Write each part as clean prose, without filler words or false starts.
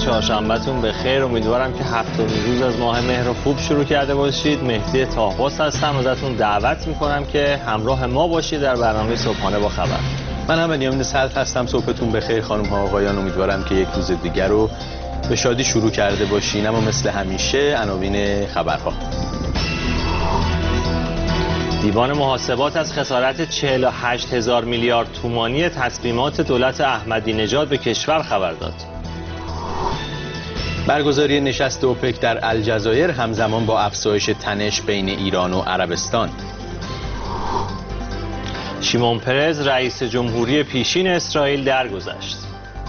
چهارشنبهتون بخیر. امیدوارم که هفتمین روز از ماه مهر رو خوب شروع کرده باشید. مهدی طاهباس هستم. ازتون دعوت میکنم که همراه ما باشید در برنامه صبحانه با خبر. من هم بنیامین صدر هستم. صبحتون بخیر خانم ها آقایان. امیدوارم که یک روز دیگر رو به شادی شروع کرده باشین. اما مثل همیشه عناوین خبرها. دیوان محاسبات از خسارت 48,000 میلیارد تومانی تصمیمات دولت احمدی نژاد به کشور خبر داد. برگزاری نشست اوپک در الجزایر همزمان با افزایش تنش بین ایران و عربستان. شیمون پرز رئیس جمهوری پیشین اسرائیل درگذشت.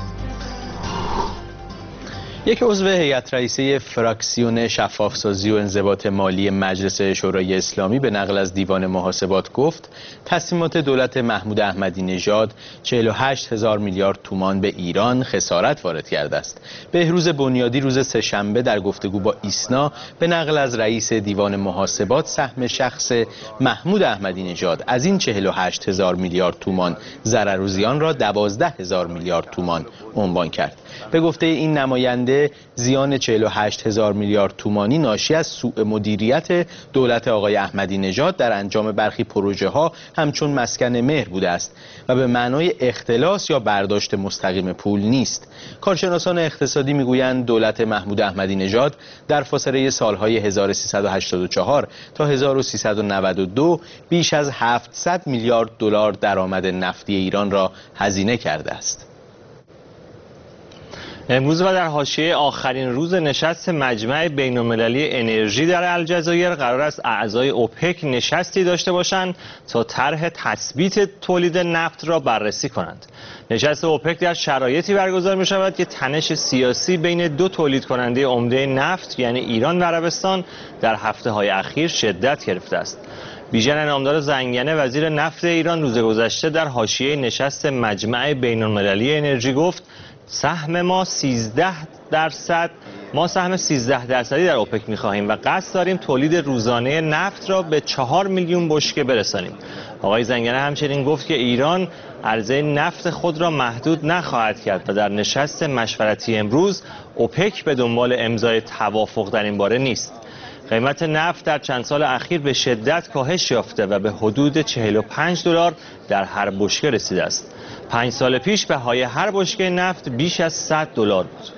یک عضو هیئت رئیسه فراکسیون شفافسازی و انضباط مالی مجلس شورای اسلامی به نقل از دیوان محاسبات گفت تصمیمات دولت محمود احمدی نژاد 48,000 میلیارد تومان به ایران خسارت وارد کرده است. بهروز بنیادی روز سه‌شنبه در گفتگو با ایسنا به نقل از رئیس دیوان محاسبات سهم شخص محمود احمدی نژاد از این 48,000 میلیارد تومان ضرر و زیان را 12,000 میلیارد تومان عنوان کرد. به گفته این نماینده زیان 48,000 میلیارد تومانی ناشی از سوء مدیریت دولت آقای احمدی نژاد در انجام برخی پروژه ها همچون مسکن مهر بوده است و به معنای اختلاس یا برداشت مستقیم پول نیست. کارشناسان اقتصادی میگویند دولت محمود احمدی نژاد در فاصله سالهای 1384 تا 1392 بیش از 700 میلیارد دلار درآمد نفتی ایران را هزینه کرده است. امروز و در حاشیه آخرین روز نشست مجمع بین‌المللی انرژی در الجزایر قرار است اعضای اوپک نشستی داشته باشند تا طرح تثبیت تولید نفت را بررسی کنند. نشست اوپک در شرایطی برگزار می شود که تنش سیاسی بین دو تولید کننده عمده نفت یعنی ایران و عربستان در هفته‌های اخیر شدت گرفته است. بیژن نامدار زنگنه وزیر نفت ایران روز گذشته در حاشیه نشست مجمع بین‌المللی انرژی گفت سهم ما 13%، ما سهم 13% در اوپک می‌خواهیم و قصد داریم تولید روزانه نفت را به 4 میلیون بشکه برسانیم. آقای زنگنه همچنین گفت که ایران عرضه نفت خود را محدود نخواهد کرد و در نشست مشورتی امروز اوپک به دنبال امضای توافق در این باره نیست. قیمت نفت در چند سال اخیر به شدت کاهش یافته و به حدود 45 دلار در هر بشکه رسیده است. 5 سال پیش بهای هر بشکه نفت بیش از 100 دلار بود.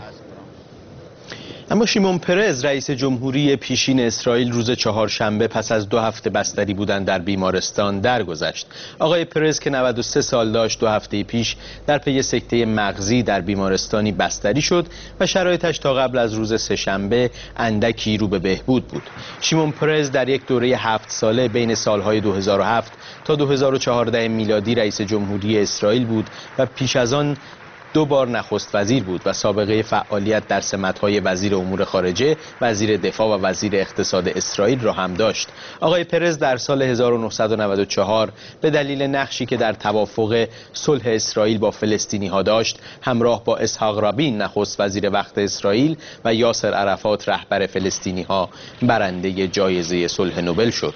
اما شیمون پرز رئیس جمهوری پیشین اسرائیل روز چهارشنبه پس از 2 هفته بستری بودن در بیمارستان درگذشت. آقای پرز که 93 سال داشت 2 هفته پیش در پی سکته مغزی در بیمارستانی بستری شد و شرایطش تا قبل از روز سه‌شنبه اندکی رو به بهبود بود. شیمون پرز در یک دوره 7 ساله بین سالهای 2007 تا 2014 میلادی رئیس جمهوری اسرائیل بود و پیش از آن 2 بار نخست وزیر بود و سابقه فعالیت در سمت‌های وزیر امور خارجه، وزیر دفاع و وزیر اقتصاد اسرائیل را هم داشت. آقای پرز در سال 1994 به دلیل نقشی که در توافق صلح اسرائیل با فلسطینی‌ها داشت، همراه با اسحاق رابین نخست وزیر وقت اسرائیل و یاسر عرفات رهبر فلسطینی‌ها برنده جایزه صلح نوبل شد.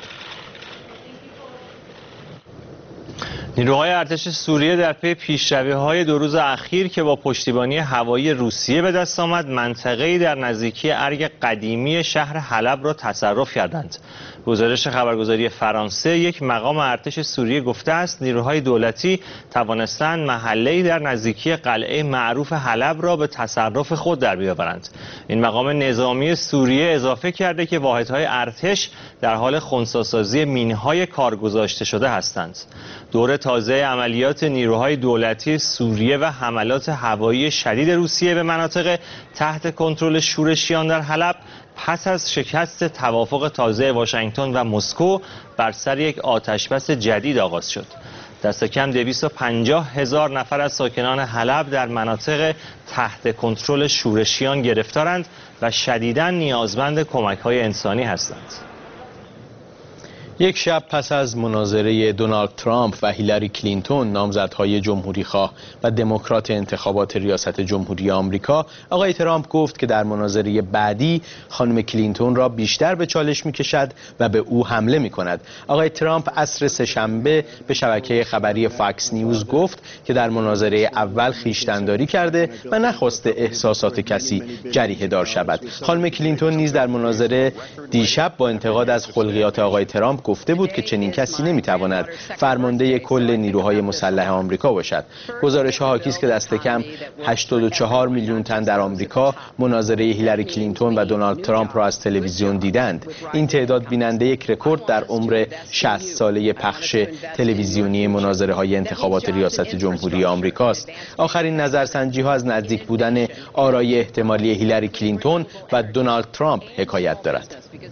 نیروهای ارتش سوریه در پی پیشروی‌های 2 روز اخیر که با پشتیبانی هوایی روسیه به دست آمد منطقه‌ای در نزدیکی ارگ قدیمی شهر حلب را تصرف کردند. گزارش خبرگزاری فرانسه یک مقام ارتش سوریه گفته است نیروهای دولتی توانستند محله‌ای در نزدیکی قلعه معروف حلب را به تصرف خود در بیاورند. این مقام نظامی سوریه اضافه کرده که واحدهای ارتش در حال خنثی‌سازی مین‌های کارگذاشته شده هستند. دور تازه عملیات نیروهای دولتی سوریه و حملات هوایی شدید روسیه به مناطق تحت کنترل شورشیان در حلب پس از شکست توافق تازه واشنگتن و مسکو بر سر یک آتشبس جدید آغاز شد. دست کم 250,000 نفر از ساکنان حلب در مناطق تحت کنترل شورشیان گرفتارند و شدیداً نیازمند کمک‌های انسانی هستند. یک شب پس از مناظره دونالد ترامپ و هیلاری کلینتون، نامزدهای جمهوری‌خواه و دموکرات انتخابات ریاست جمهوری آمریکا، آقای ترامپ گفت که در مناظره بعدی خانم کلینتون را بیشتر به چالش می‌کشد و به او حمله می‌کند. آقای ترامپ عصر سه‌شنبه به شبکه خبری فاکس نیوز گفت که در مناظره اول خویشتن‌داری کرده و نخواسته احساسات کسی جریحه دار شود. خانم کلینتون نیز در مناظره دیشب با انتقاد از خلقیات آقای ترامپ گفته بود که چنین کسی نمیتواند فرمانده کل نیروهای مسلح آمریکا باشد. گزارش‌ها حاکی است که دست کم 84 میلیون تن در آمریکا مناظره هیلاری کلینتون و دونالد ترامپ را از تلویزیون دیدند. این تعداد بیننده یک رکورد در عمر 60 ساله پخش تلویزیونی مناظره‌های انتخابات ریاست جمهوری آمریکاست. آخرین نظرسنجی‌ها از نزدیک بودن آرای احتمالی هیلاری کلینتون و دونالد ترامپ حکایت دارد.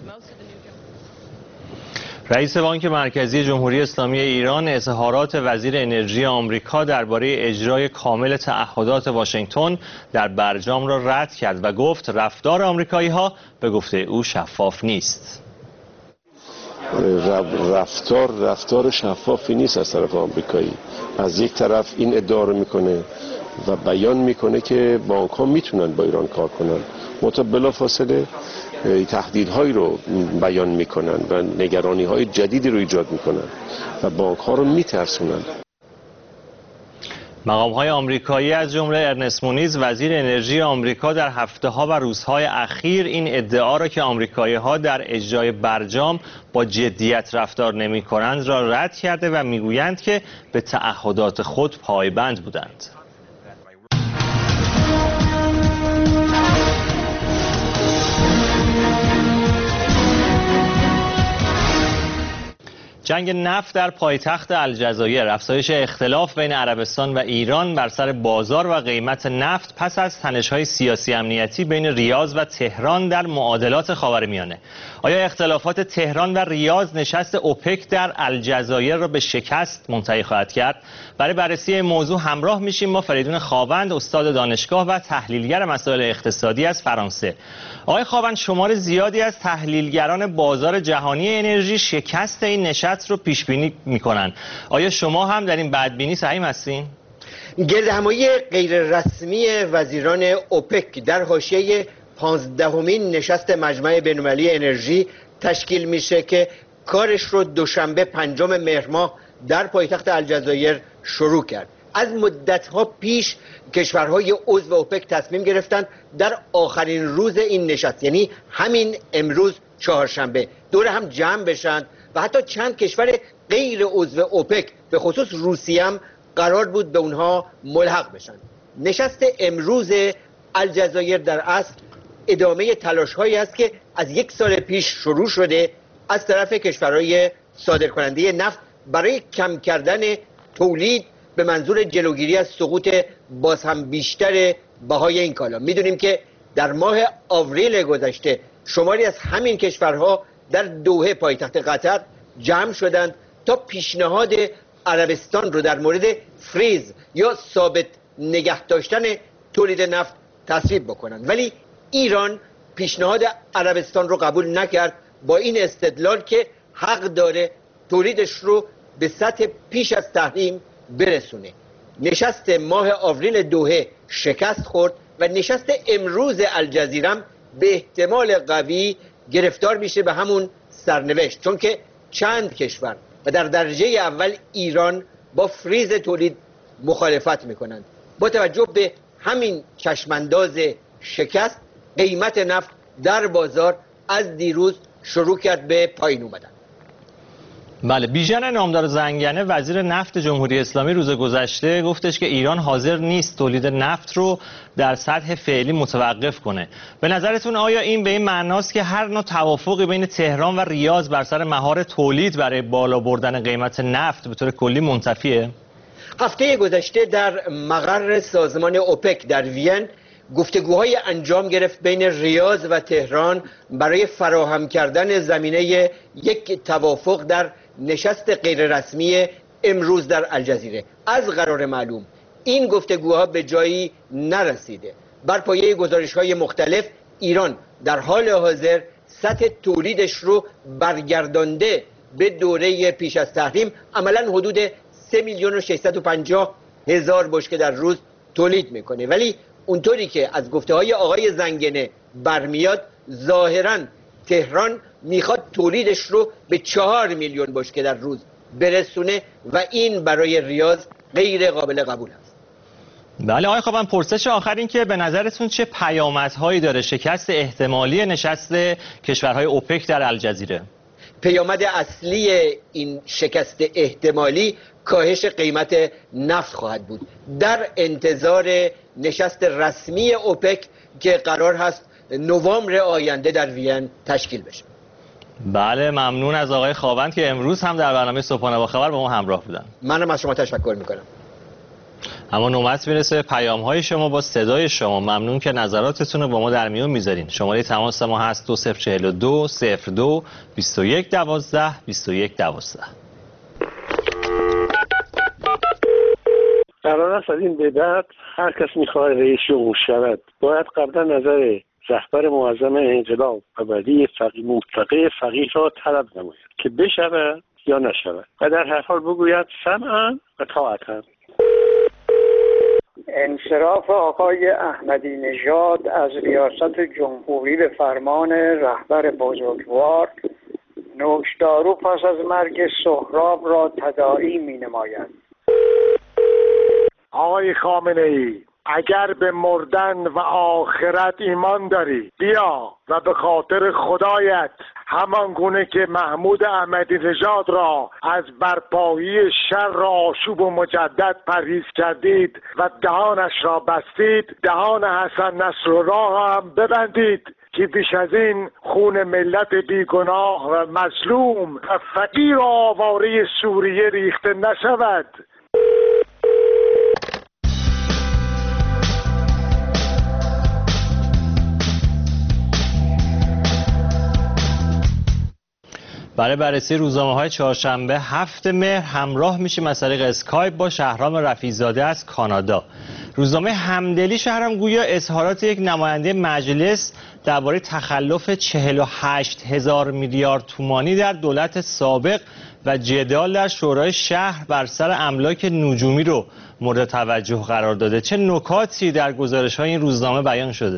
رئیس بانک مرکزی جمهوری اسلامی ایران اظهارات وزیر انرژی آمریکا درباره اجرای کامل تعهدات واشنگتن در برجام را رد کرد و گفت رفتار آمریکایی‌ها به گفته او شفاف نیست. رفتار شفافی نیست از طرف آمریکایی. از یک طرف این ادعا رو میکنه و بیان میکنه که بانک‌ها میتونن با ایران کار کنن، بلافاصله تهدیدهایی رو بیان میکنن و نگرانی‌های جدیدی رو ایجاد میکنن و بانک‌ها رو میترسونن. مقام‌های آمریکایی از جمله ارنست مونیز وزیر انرژی آمریکا در هفته‌ها و روزهای اخیر این ادعا را که آمریکایی‌ها در اجرای برجام با جدیت رفتار نمی‌کنند را رد کرده و میگویند که به تعهدات خود پایبند بودند. جنگ نفت در پایتخت الجزایر، افزایش اختلاف بین عربستان و ایران بر سر بازار و قیمت نفت پس از تنش‌های سیاسی امنیتی بین ریاض و تهران در معادلات خاورمیانه. آیا اختلافات تهران و ریاض نشست اوپک در الجزایر را به شکست منتهی خواهد کرد؟ برای بررسی این موضوع همراه میشیم با فریدون خاوند، استاد دانشگاه و تحلیلگر مسائل اقتصادی از فرانسه. آقای خاوند، شمار زیادی از تحلیلگران بازار جهانی انرژی شکست این نشست رو پیش بینی میکنن. آیا شما هم در این بدبینی سهیم هستین؟ گردهمایی غیر رسمی وزیران اوپک در حاشیه 15مین نشست مجمع بین‌المللی انرژی تشکیل میشه که کارش رو دوشنبه 5 مهر ماه در پایتخت الجزایر شروع کرد. از مدت‌ها پیش کشورهای عضو اوپک تصمیم گرفتند در آخرین روز این نشست، یعنی همین امروز چهارشنبه، دور هم جمع بشن و حتی چند کشور غیر عضو اوپک به خصوص روسیه هم قرار بود به اونها ملحق بشن. نشست امروز الجزایر در اصل ادامه تلاش‌هایی است که از 1 سال پیش شروع شده از طرف کشورهای صادرکننده نفت برای کم کردن تولید به منظور جلوگیری از سقوط باز هم بیشتر بهای این کالا. میدونیم که در ماه آوریل گذشته شماری از همین کشورها در دوحه پایتخت قطر جمع شدند تا پیشنهاد عربستان رو در مورد فریز یا ثابت نگه داشتن تولید نفت تصویب بکنند، ولی ایران پیشنهاد عربستان رو قبول نکرد با این استدلال که حق داره تولیدش رو به سطح پیش از تحریم برسونه. نشست ماه آوریل دوحه شکست خورد و نشست امروز الجزیره به احتمال قوی گرفتار میشه به همون سرنوشت، چون که چند کشور و در درجه اول ایران با فریز تولید مخالفت میکنند. با توجه به همین چشمانداز شکست، قیمت نفت در بازار از دیروز شروع کرد به پایین اومدن. بله، بیژن نامدار زنگنه وزیر نفت جمهوری اسلامی روز گذشته گفتش که ایران حاضر نیست تولید نفت رو در سطح فعلی متوقف کنه. به نظرتون آیا این به این معناست که هر نوع توافقی بین تهران و ریاض بر سر مهار تولید برای بالا بردن قیمت نفت به طور کلی منتفیه؟ هفته گذشته در مقر سازمان اوپک در وین گفتگوهای انجام گرفت بین ریاض و تهران برای فراهم کردن زمینه یک توافق در نشست غیررسمی امروز در الجزیره. از قرار معلوم این گفتگوها به جایی نرسیده. بر پایه گزارش‌های مختلف ایران در حال حاضر سطح تولیدش رو برگردانده به دوره پیش از تحریم عملا حدود 3,650,000 بشکه در روز تولید میکنه. ولی اونطوری که از گفته های آقای زنگنه برمیاد، ظاهرا تهران میخواد تولیدش رو به 4 میلیون بشکه در روز برسونه و این برای ریاض غیر قابل قبول است. بله آقای خواهان، پرسش آخر این که به نظرتون چه پیامدهایی داره شکست احتمالی نشست کشورهای اوپک در الجزیره؟ پیامد اصلی این شکست احتمالی کاهش قیمت نفت خواهد بود در انتظار نشست رسمی اوپک که قرار هست نوامبر آینده در وین تشکیل بشه. بله ممنون از آقای خواوند که امروز هم در برنامه صبحانه با خبر با ما همراه بودن. منم از شما تشکر میکنم. اما نوبت میرسه پیام‌های شما با صدای شما. ممنون که نظراتتون رو با ما در میون میذارین. شماره تماس ما هست 2042 02 21 12 21 12. قرار است از این به بعد هر کس میخواد رئیس جمهور شود باید قبلا نظر رهبر معظم انقلاب و ولی مطلقه فقیه را طلب نماید که بشود یا نشود و در هر حال بگوید سمعا و طاعتا. انصراف آقای احمدی نژاد از ریاست جمهوری به فرمان رهبر بزرگوار، نوشدارو پس از مرگ سهراب را تداعی می نماید. آقای خامنه ای، اگر به مردن و آخرت ایمان داری بیا و به خاطر خدایت همان گونه که محمود احمدی نژاد را از برپایی شر آشوب و مجدد پرهیز کردید و دهانش را بستید، دهان حسن نصرالله هم ببندید که بیش از این خون ملت بیگناه و مظلوم و فقیر و آواره سوریه ریخته نشود. برای بررسی روزنامه‌های چهارشنبه 7 مهر همراه میشیم از طریق اسکایپ با شهرام رفیع‌زاده از کانادا. روزنامه همدلی شهرام گویا اظهارات یک نماینده مجلس درباره تخلف 48,000 میلیارد تومانی در دولت سابق و جدال در شورای شهر بر سر املاک نجومی رو مورد توجه قرار داده. چه نکاتی در گزارش‌های این روزنامه بیان شده؟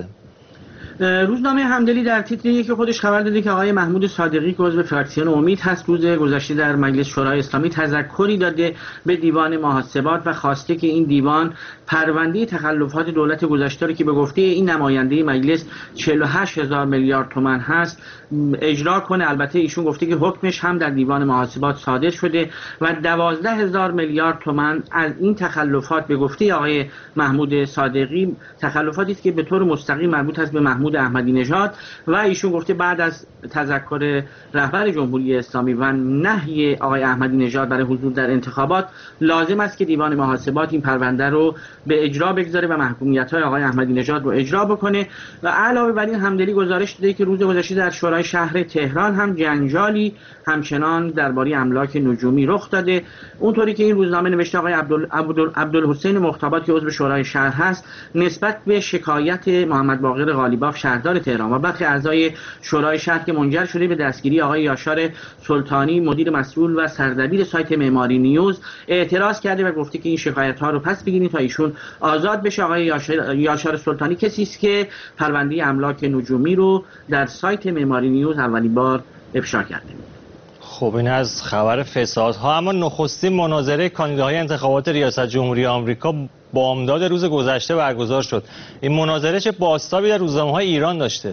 روزنامه همدلی در تیتر یکی خودش خبر داده که آقای محمود صادقی که عضو فراکسیون امید هست روز گذشته در مجلس شورای اسلامی تذکری داده به دیوان محاسبات و خواسته که این دیوان پرونده تخلفات دولت گذشته رو که به گفته این نماینده مجلس 48,000 میلیارد تومان هست اجرا کنه. البته ایشون گفته که حکمش هم در دیوان محاسبات صادر شده و 12,000 میلیارد تومان از این تخلفات به گفته آقای محمود صادقی تخلفاتی است که به طور مستقیم مربوط است به محمود احمدی نژاد و ایشون گفته بعد از تذکر رهبر جمهوری اسلامی و نهی آقای احمدی نژاد برای حضور در انتخابات لازم است که دیوان محاسبات این پرونده رو به اجرا بگذاره و محکومیت‌های آقای احمدی نژاد رو اجرا بکنه. و علاوه بر این همدلی گزارش داده که روز گذشته در شورای شهر تهران هم جنجالی همچنان درباره املاک نجومی رخ داده. اونطوری که این روزنامه نوشته آقای عبدالحسین مختابات که عضو شورای شهر هست نسبت به شکایت محمد باقر غالیباف شهردار تهران و برخی اعضای شورای شهر که منجر شده به دستگیری آقای یاشار سلطانی مدیر مسئول و سردبیر سایت معماری نیوز اعتراض کرده و گفته که این شکایت‌ها رو پس بگیرید تا ایشون آزاد بشه. آقای یاشار سلطانی کسی است که پرونده املاک نجومی رو در سایت معماری نیوز اولین بار افشا کرده. خب این از خبر فسادها. اما نخستین مناظره کاندیداهای انتخابات ریاست جمهوری آمریکا بامداد روز گذشته برگزار شد. این مناظره چه بازتابی در روزنامه‌های ایران داشته؟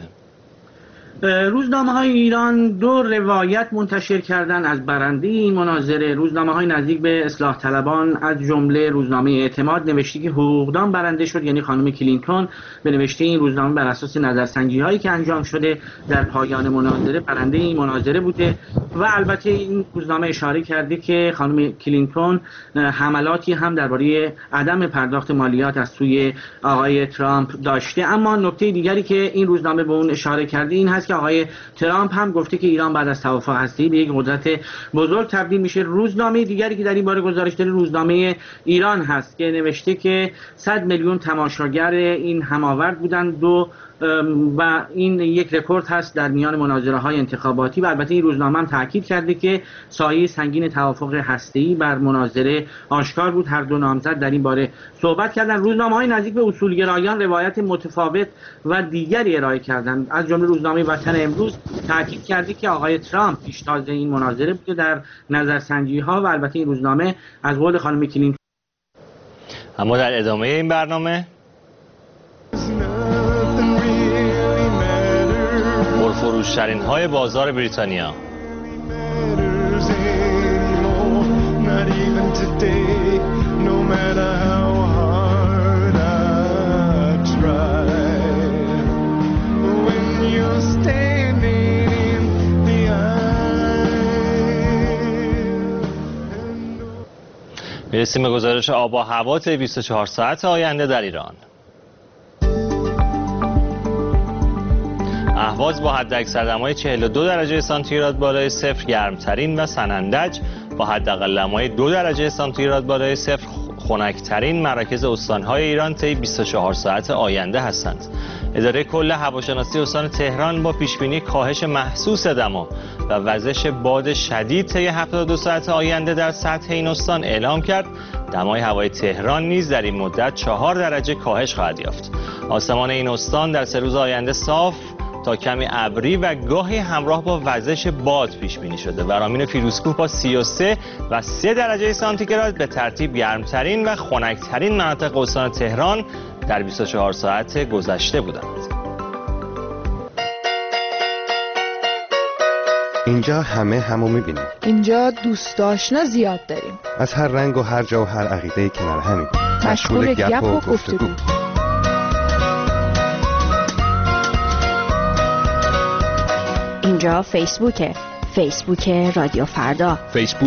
روزنامه‌های ایران دو روایت منتشر کردند از برنده این مناظره. روزنامه‌های نزدیک به اصلاح طلبان از جمله روزنامه اعتماد نوشته که حقوقدان برنده شد، یعنی خانم کلینتون به نوشته این روزنامه بر اساس نظرسنجی‌هایی که انجام شده در پایان مناظره برنده این مناظره بوده. و البته این روزنامه اشاره کرده که خانم کلینتون حملاتی هم درباره عدم پرداخت مالیات از سوی آقای ترامپ داشته. اما نکته دیگری که این روزنامه به اون اشاره کرده این هست که آقای ترامپ هم گفته که ایران بعد از توافق هسته‌ای به یک قدرت بزرگ تبدیل میشه. روزنامه دیگری که در این باره گزارش داده روزنامه ایران هست که نوشته که 100 میلیون تماشاگر این هماورد بودند. دو و این یک رکورد هست در میان مناظره‌های انتخاباتی. و البته این روزنامه هم تاکید کرده که سایه سنگین توافق هسته‌ای بر مناظره آشکار بود. هر دو نامزد در این باره صحبت کردند. روزنامه‌های نزدیک به اصولگرایان روایت متفاوت و دیگری ارائه کردند. از جمله روزنامه وطن امروز تاکید کرده که آقای ترامپ پیشتاز این مناظره بوده در نظرسنجی‌ها. و البته این روزنامه از قول خانم کلینتون. اما در ادامه این برنامه پرفروش‌ترین های بازار بریتانیا. میرسیم به گزارش آب و هوا طی 24 ساعت آینده در ایران. اهواز با حداکثر دمای 42 درجه سانتیگراد بالای صفر گرمترین و سنندج با حداقل دمای 2 درجه سانتیگراد بالای صفر خنک‌ترین مراکز استان‌های ایران طی 24 ساعت آینده هستند. اداره کل هواشناسی استان تهران با پیشبینی کاهش محسوس دما و وزش باد شدید طی 72 ساعت آینده در سطح این استان اعلام کرد دمای هوای تهران نیز در این مدت 4 درجه کاهش خواهد یافت. آسمان این استان در 3 روز آینده صاف تا کمی ابری و گاهی همراه با وزش باد پیش بینی شده و رامین فیروزکوه با 33 و 3 درجه سانتیگراد به ترتیب گرمترین و خنک‌ترین مناطق استان تهران در 24 ساعت گذشته بودند. اینجا همو می‌بینیم. اینجا دوست آشنا زیاد داریم. از هر رنگ و هر جا و هر عقیده‌ای کنار همین. مشغول گپ و گفتگو. اینجا فیسبوک رادیو فردا.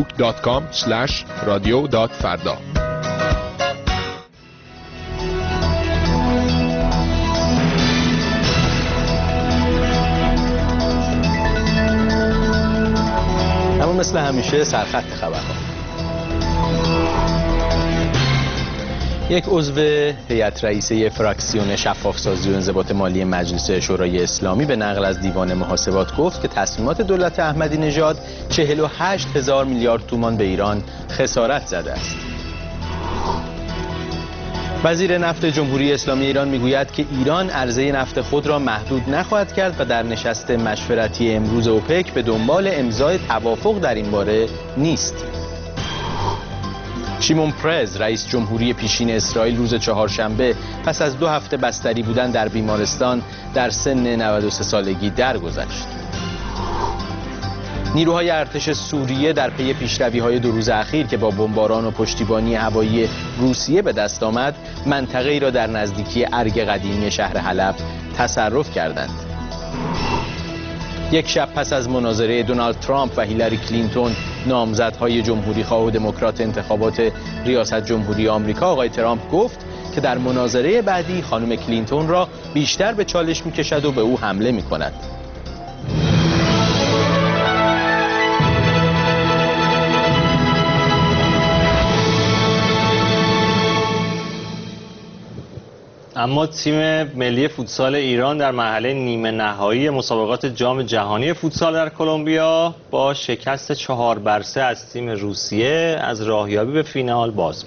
facebook.com/radio.farda. اما مثل همیشه سرخط خبرها. یک عضو هیئت رئیسه فراکسیون شفاف‌سازی و انضباط مالی مجلس شورای اسلامی به نقل از دیوان محاسبات گفت که تصمیمات دولت احمدی نژاد 48,000 میلیارد تومان به ایران خسارت زده است. وزیر نفت جمهوری اسلامی ایران میگوید که ایران عرضه نفت خود را محدود نخواهد کرد و در نشست مشورتی امروز اوپک به دنبال امضای توافق در این باره نیست. شیمون پرز رئیس جمهوری پیشین اسرائیل روز چهارشنبه پس از 2 هفته بستری بودن در بیمارستان در سن 93 سالگی درگذشت. نیروهای ارتش سوریه در پی پیشروی‌های 2 روز اخیر که با بمباران و پشتیبانی هوایی روسیه به دست آمد، منطقه‌ای را در نزدیکی ارگ قدیمی شهر حلب تصرف کردند. یک شب پس از مناظره دونالد ترامپ و هیلاری کلینتون، نامزدهای جمهوری‌خواه و دموکرات انتخابات ریاست جمهوری آمریکا، آقای ترامپ گفت که در مناظره بعدی خانم کلینتون را بیشتر به چالش می‌کشد و به او حمله می‌کند. اما تیم ملی فوتسال ایران در مرحله نیمه نهایی مسابقات جام جهانی فوتسال در کلمبیا با شکست 4-3 از تیم روسیه از راهیابی به فینال باز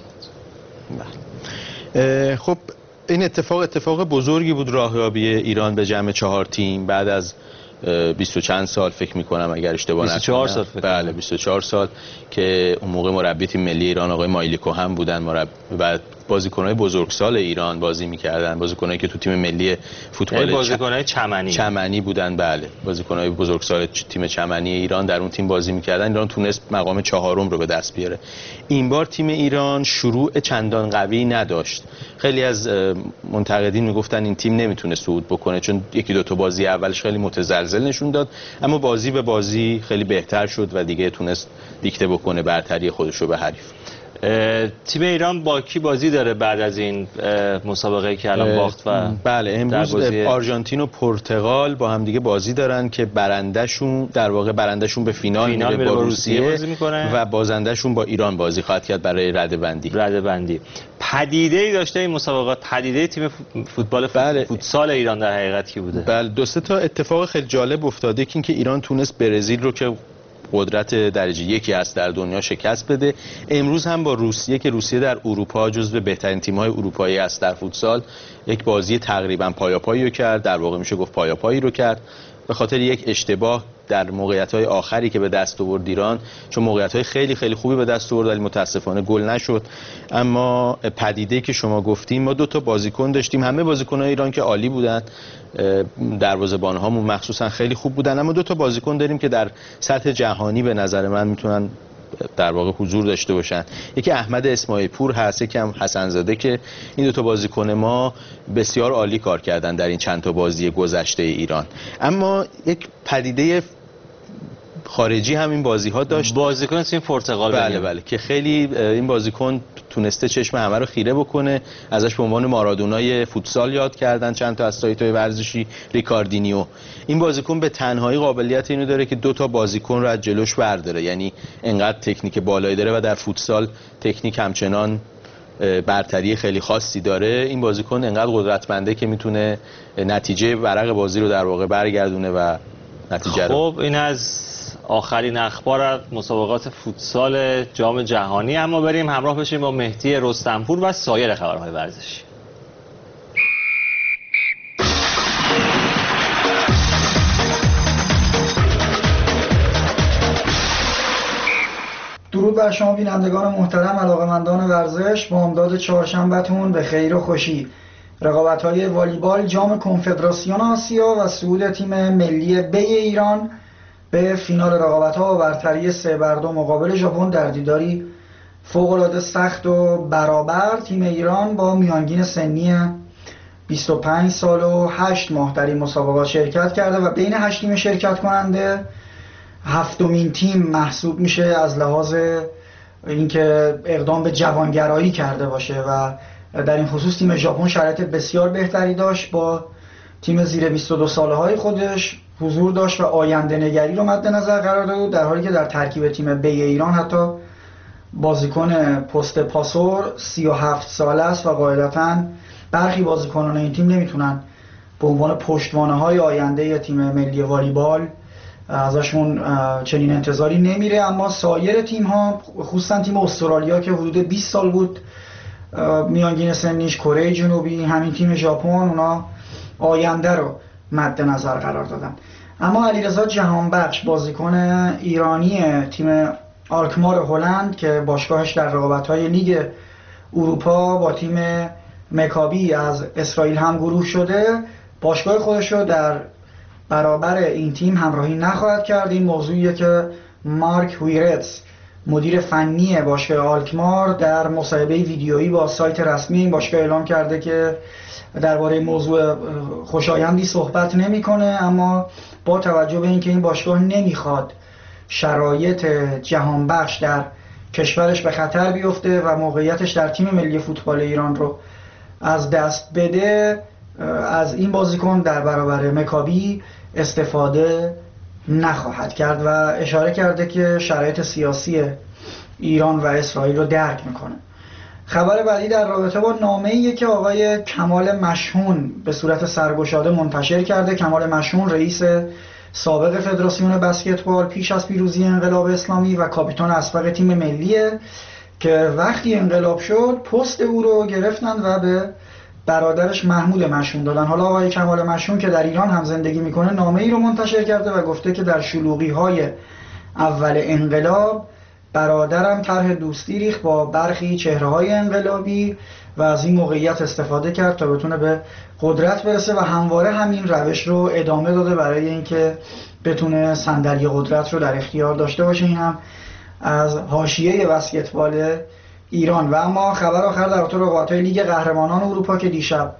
بود. خب این اتفاق بزرگی بود، راهیابی ایران به جمع 4 تیم بعد از 20 و چند سال فکر میکنم اگر اشتباه نکنم. 24 سال بله 24 سال که اون موقع مربی تیم ملی ایران آقای مایلیکو هم بودن و بازیکن‌های بزرگسال ایران بازی می‌کردن، بازیکنایی که تو تیم ملی فوتبال بازیکن‌های چمنی بودن. بله بازیکن‌های بزرگسال تیم چمنی ایران در اون تیم بازی می‌کردن. ایران تونست مقام 4م رو به دست بیاره. این بار تیم ایران شروع چندان قوی نداشت. خیلی از منتقدین میگفتن این تیم نمیتونه صعود بکنه چون 1-2 تا بازی اولش خیلی متزلزل نشون داد، اما بازی به بازی خیلی بهتر شد و دیگه تونست دیکته بکنه برتری خودش رو به حریف. تیم ایران با کی بازی داره بعد از این مسابقه که الان باخت؟ و بله امروز آرژانتین و پرتغال با هم دیگه بازی دارن که برندشون در واقع برندشون به فینال میره با روسیه و بازندشون با ایران بازی خواهد کرد برای رده‌بندی. پدیده‌ای داشته این مسابقات، پدیده تیم فوتبال فوتسال ایران در حقیقت کی بوده؟ بله 2 تا اتفاق خیلی جالب افتاده که اینکه ایران تونست برزیل رو که قدرت درجه 1 است در دنیا شکست بده. امروز هم با روسیه که روسیه در اروپا جزو بهترین تیم‌های اروپایی است در فوتسال یک بازی تقریبا پایاپایی رو کرد، در واقع میشه گفت پایاپایی رو کرد به خاطر یک اشتباه در موقعیت‌های آخری که به دست آورد ایران، چون موقعیت‌های خیلی خیلی خوبی به دست آورد ولی متاسفانه گل نشد. اما پدیده‌ای که شما گفتیم، ما 2 تا بازیکن داشتیم، همه بازیکن‌های ایران که عالی بودن، دروازه‌بان‌هامون مخصوصا خیلی خوب بودن، اما 2 تا بازیکن داریم که در سطح جهانی به نظر من میتونن در واقع حضور داشته باشن. یکی احمد اسماعیل پور هست، یکی هم حسن زاده که این 2 تا بازیکن ما بسیار عالی کار کردن در این چند تا بازی گذشته ایران. اما یک پدیده خارجی هم این بازی‌ها داشت، بازیکن تیم پرتغال. بله که خیلی این بازیکن تونسته چشم همه رو خیره بکنه، ازش به عنوان مارادونای فوتسال یاد کردن چند تا از سایت‌های ورزشی. ریکاردینیو این بازیکن به تنهایی قابلیت اینو داره که 2 تا بازیکن رو از جلوش برداره، یعنی انقدر تکنیک بالایی داره و در فوتسال تکنیک همچنان برتری خیلی خاصی داره. این بازیکن انقدر قدرتمنده که میتونه نتیجه ورق بازی رو در واقع برگردونه و نتیجه رو. خب این از آخرین اخبار از مسابقات فوتسال جام جهانی. اما بریم همراه بشیم با مهدی رستمپور و سایر خبرهای ورزشی. درود بر شما بینندگان محترم، علاقه‌مندان ورزش. با امداد چهارشنبه‌تون به خیر و خوشی. رقابت‌های والیبال جام کنفدراسیون آسیا و صعود تیم ملی بی ایران به فینال رقابت‌ها و برتری 3-2 مقابل ژاپن در دیداری فوق‌العاده سخت و برابر، تیم ایران با میانگین سنی 25 سال و 8 ماه در این مسابقات شرکت کرده و بین 8 تیم شرکت کننده 7مین تیم محسوب میشه از لحاظ اینکه اقدام به جوانگرایی کرده باشه و در این خصوص تیم ژاپن شرایط بسیار بهتری داشت، با تیم زیر 22 ساله های خودش حضور داشت و آینده نگری رو مد نظر قرار داد، در حالی که در ترکیب تیم بی ایران حتی بازیکن پست پاسور 37 ساله است و قاعدتاً برخی بازیکنان این تیم نمیتونن به عنوان پشتوانه‌های آینده تیم ملی والیبال ازشون چنین انتظاری نمیره. اما سایر تیم‌ها، خصوصا تیم استرالیا که حدود 20 سال بود میانگین سنیش، کره جنوبی، همین تیم ژاپن، اونا آینده رو مد نظر قرار دادن. اما علیرضا جهانبخش بازیکن ایرانی تیم آلکمار هلند که باشگاهش در رقابت‌های لیگ اروپا با تیم مکابی از اسرائیل هم گروه شده، باشگاه خودش رو در برابر این تیم همراهی نخواهد کرد. این موضوعیه که مارک هویرتس مدیر فنی باشگاه آلکمار در مصاحبه ویدیویی با سایت رسمی این باشگاه اعلام کرده که درباره موضوع خوشایندی صحبت نمی‌کنه، اما با توجه به اینکه این باشگاه نمیخواد شرایط جهانبخش در کشورش به خطر بیفته و موقعیتش در تیم ملی فوتبال ایران رو از دست بده، از این بازیکن در برابر مکابی استفاده نخواهد کرد و اشاره کرده که شرایط سیاسی ایران و اسرائیل رو درک میکنه. خبر بعدی در رابطه با نامه‌ایه که آقای کمال مشهون به صورت سرگشاده منتشر کرده. کمال مشهون رئیس سابق فدراسیون بسکتبال پیش از پیروزی انقلاب اسلامی و کاپیتان اسبق تیم ملیه که وقتی انقلاب شد پست او رو گرفتن و به برادرش محمود مشهون دادن. حالا آقای کمال مشهون که در ایران هم زندگی میکنه نامه‌ای رو منتشر کرده و گفته که در شلوغی‌های اول انقلاب برادرم طرح دوستی ریخت با برخی چهره‌های انقلابی و از این موقعیت استفاده کرد تا بتونه به قدرت برسه و همواره همین روش رو ادامه داده برای اینکه بتونه صندلی قدرت رو در اختیار داشته باشه. این هم از حاشیه بسکتبال ایران. و اما خبر آخر در رابطه با رقابت‌های لیگ قهرمانان اروپا که دیشب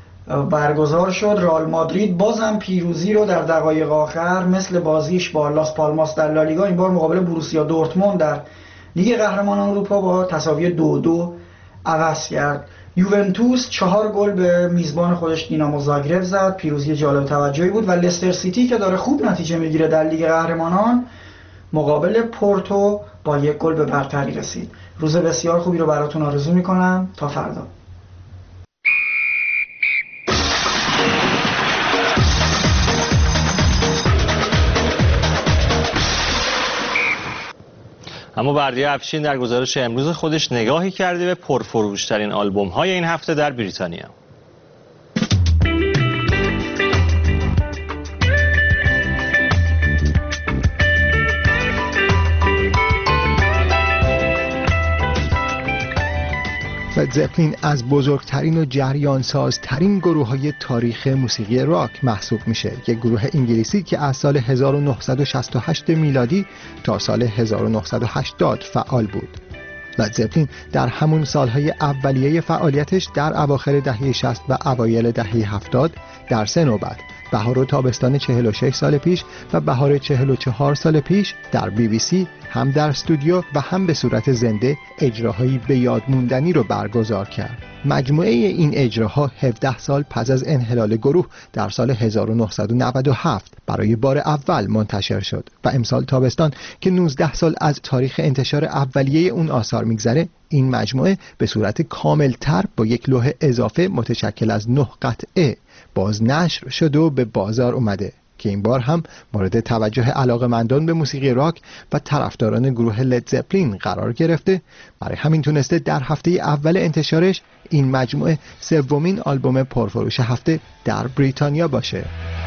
برگزار شد، رئال مادرید بازم پیروزی رو در دقایق آخر مثل بازیش با لاس پالماس در لالیگا این بار مقابل بروسیا دورتموند در لیگ قهرمانان اروپا با تساوی 2-2 عوض کرد. یوونتوس 4 گل به میزبان خودش دینامو زاگرب زد، پیروزی جالب توجهی بود. و لستر سیتی که داره خوب نتیجه میگیره در لیگ قهرمانان مقابل پورتو با 1 گل به برتری رسید. روز بسیار خوبی رو براتون آرزو میکنم. تا فردا. اما بردیا افشین در گزارش امروز خودش نگاهی کرده به پرفروشترین آلبوم های این هفته در بریتانیا. لد زپلین از بزرگترین و جریانسازترین گروه‌های تاریخ موسیقی راک محسوب میشه. یک گروه انگلیسی که از سال 1968 میلادی تا سال 1980 فعال بود. لد زپلین در همون سالهای اولیه فعالیتش در اواخر دهه 60 و اوایل دهه 70 در 3 نوبت، بهار و تابستان 46 سال پیش و بهار 44 سال پیش، در BBC هم در استودیو و هم به صورت زنده اجراهایی به یاد موندنی رو برگزار کرد. مجموعه این اجراها 17 سال پس از انحلال گروه در سال 1997 برای بار اول منتشر شد و امسال تابستان که 19 سال از تاریخ انتشار اولیه اون آثار میگذره، این مجموعه به صورت کاملتر با یک لوح اضافه متشکل از 9 قطعه باز نشر شده و به بازار اومده که این بار هم مورد توجه علاقه‌مندان به موسیقی راک و طرفداران گروه لد زپلین قرار گرفته. برای همین تونسته در هفته اول انتشارش این مجموعه سومین آلبوم پرفروش هفته در بریتانیا باشه.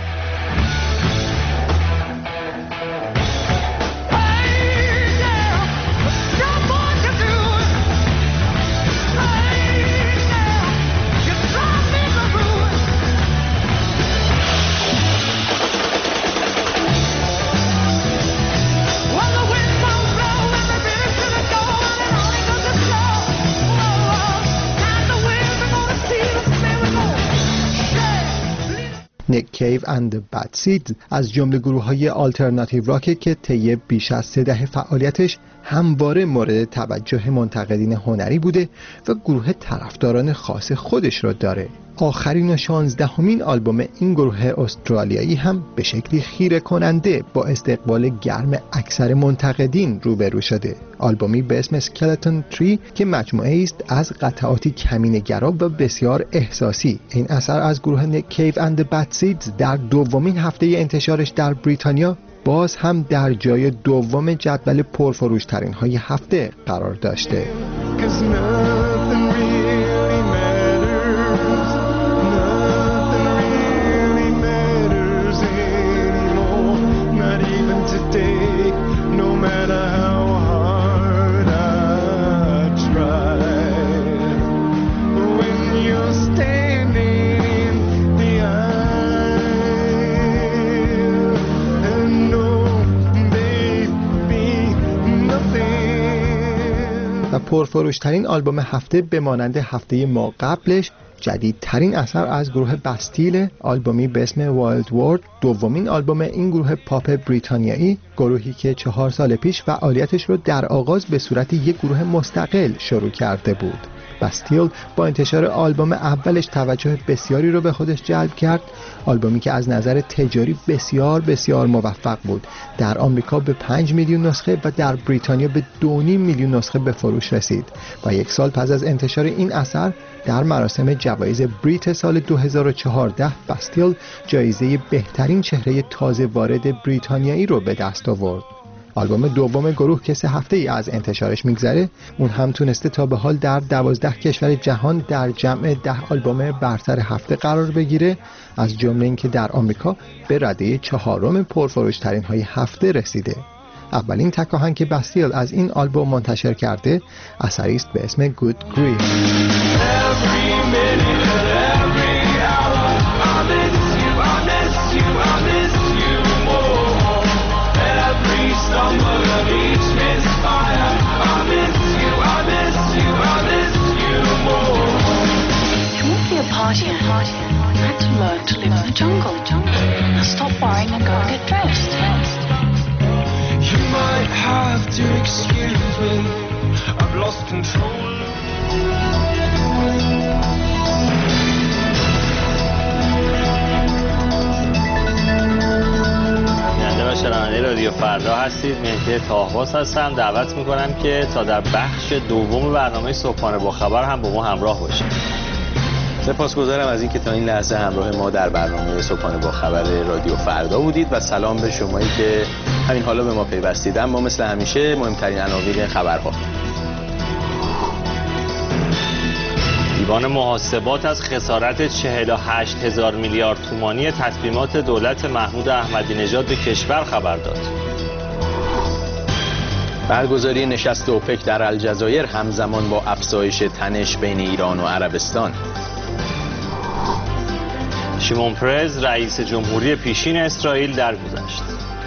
نیک کیو اند the Bad Seeds از جمله گروه‌های آلترناتیو راک که طی بیش از 3 دهه فعالیتش همواره مورد توجه منتقدین هنری بوده و گروه طرفداران خاص خودش رو داره. آخرین و 16مین آلبوم این گروه استرالیایی هم به شکلی خیره کننده با استقبال گرم اکثر منتقدین روبرو شده. آلبومی به اسم اسکلتون تری که مجموعه است از قطعاتی کمینه‌گرا و بسیار احساسی. این اثر از گروه نیک کیو اند the Bad Seeds در دومین هفته انتشارش در بریتانیا باز هم در جای دوم جدول پرفروشترین های هفته قرار داشته. پرفروشترین آلبوم هفته به مانند هفته ما قبلش جدیدترین اثر از گروه باستیل، آلبومی به اسم وایلد وورد، دومین آلبوم این گروه پاپ بریتانیایی، گروهی که 4 سال پیش فعالیتش رو در آغاز به صورت یک گروه مستقل شروع کرده بود. باستیل با انتشار آلبوم اولش توجه بسیاری رو به خودش جلب کرد، آلبومی که از نظر تجاری بسیار بسیار موفق بود. در آمریکا به 5 میلیون نسخه و در بریتانیا به 2.5 میلیون نسخه به فروش رسید و 1 سال پس از انتشار این اثر در مراسم جوایز بریت سال 2014 باستیل جایزه بهترین چهره تازه وارد بریتانیایی رو به دست آورد. آلبوم دوم گروه که 3 هفته ای از انتشارش میگذره، اون هم تونسته تا به حال در 12 کشور جهان در جمع 10 آلبوم برتر هفته قرار بگیره، از جمله اینکه در آمریکا به رده 4م پرفروشترین های هفته رسیده. اولین تکاهنگ که باستیل از این آلبوم منتشر کرده اثری است به اسم گود گریف. I had to learn to live in the jungle. Now stop worrying and go and get dressed. You might have to excuse me. شنونده رادیو فردا هستید. مهدی طاهواس هستم. دعوت میکنم که تا در بخش دوم برنامه صبحانه با خبر هم با ما همراه باشید. سپاسگزارم از اینکه تا این لحظه همراه ما در برنامه صبحانه با خبر رادیو فردا بودید و سلام به شمایی که همین حالا به ما پیوستید. اما مثل همیشه مهمترین عناوین خبرها. دیوان محاسبات از خسارت 48,000 میلیارد تومانی تصمیمات دولت محمود احمدی نژاد به کشور خبر داد. برگزاری نشست اوپک در الجزایر همزمان با افزایش تنش بین ایران و عربستان. شیمون پرز رئیس جمهوری پیشین اسرائیل درگذشت.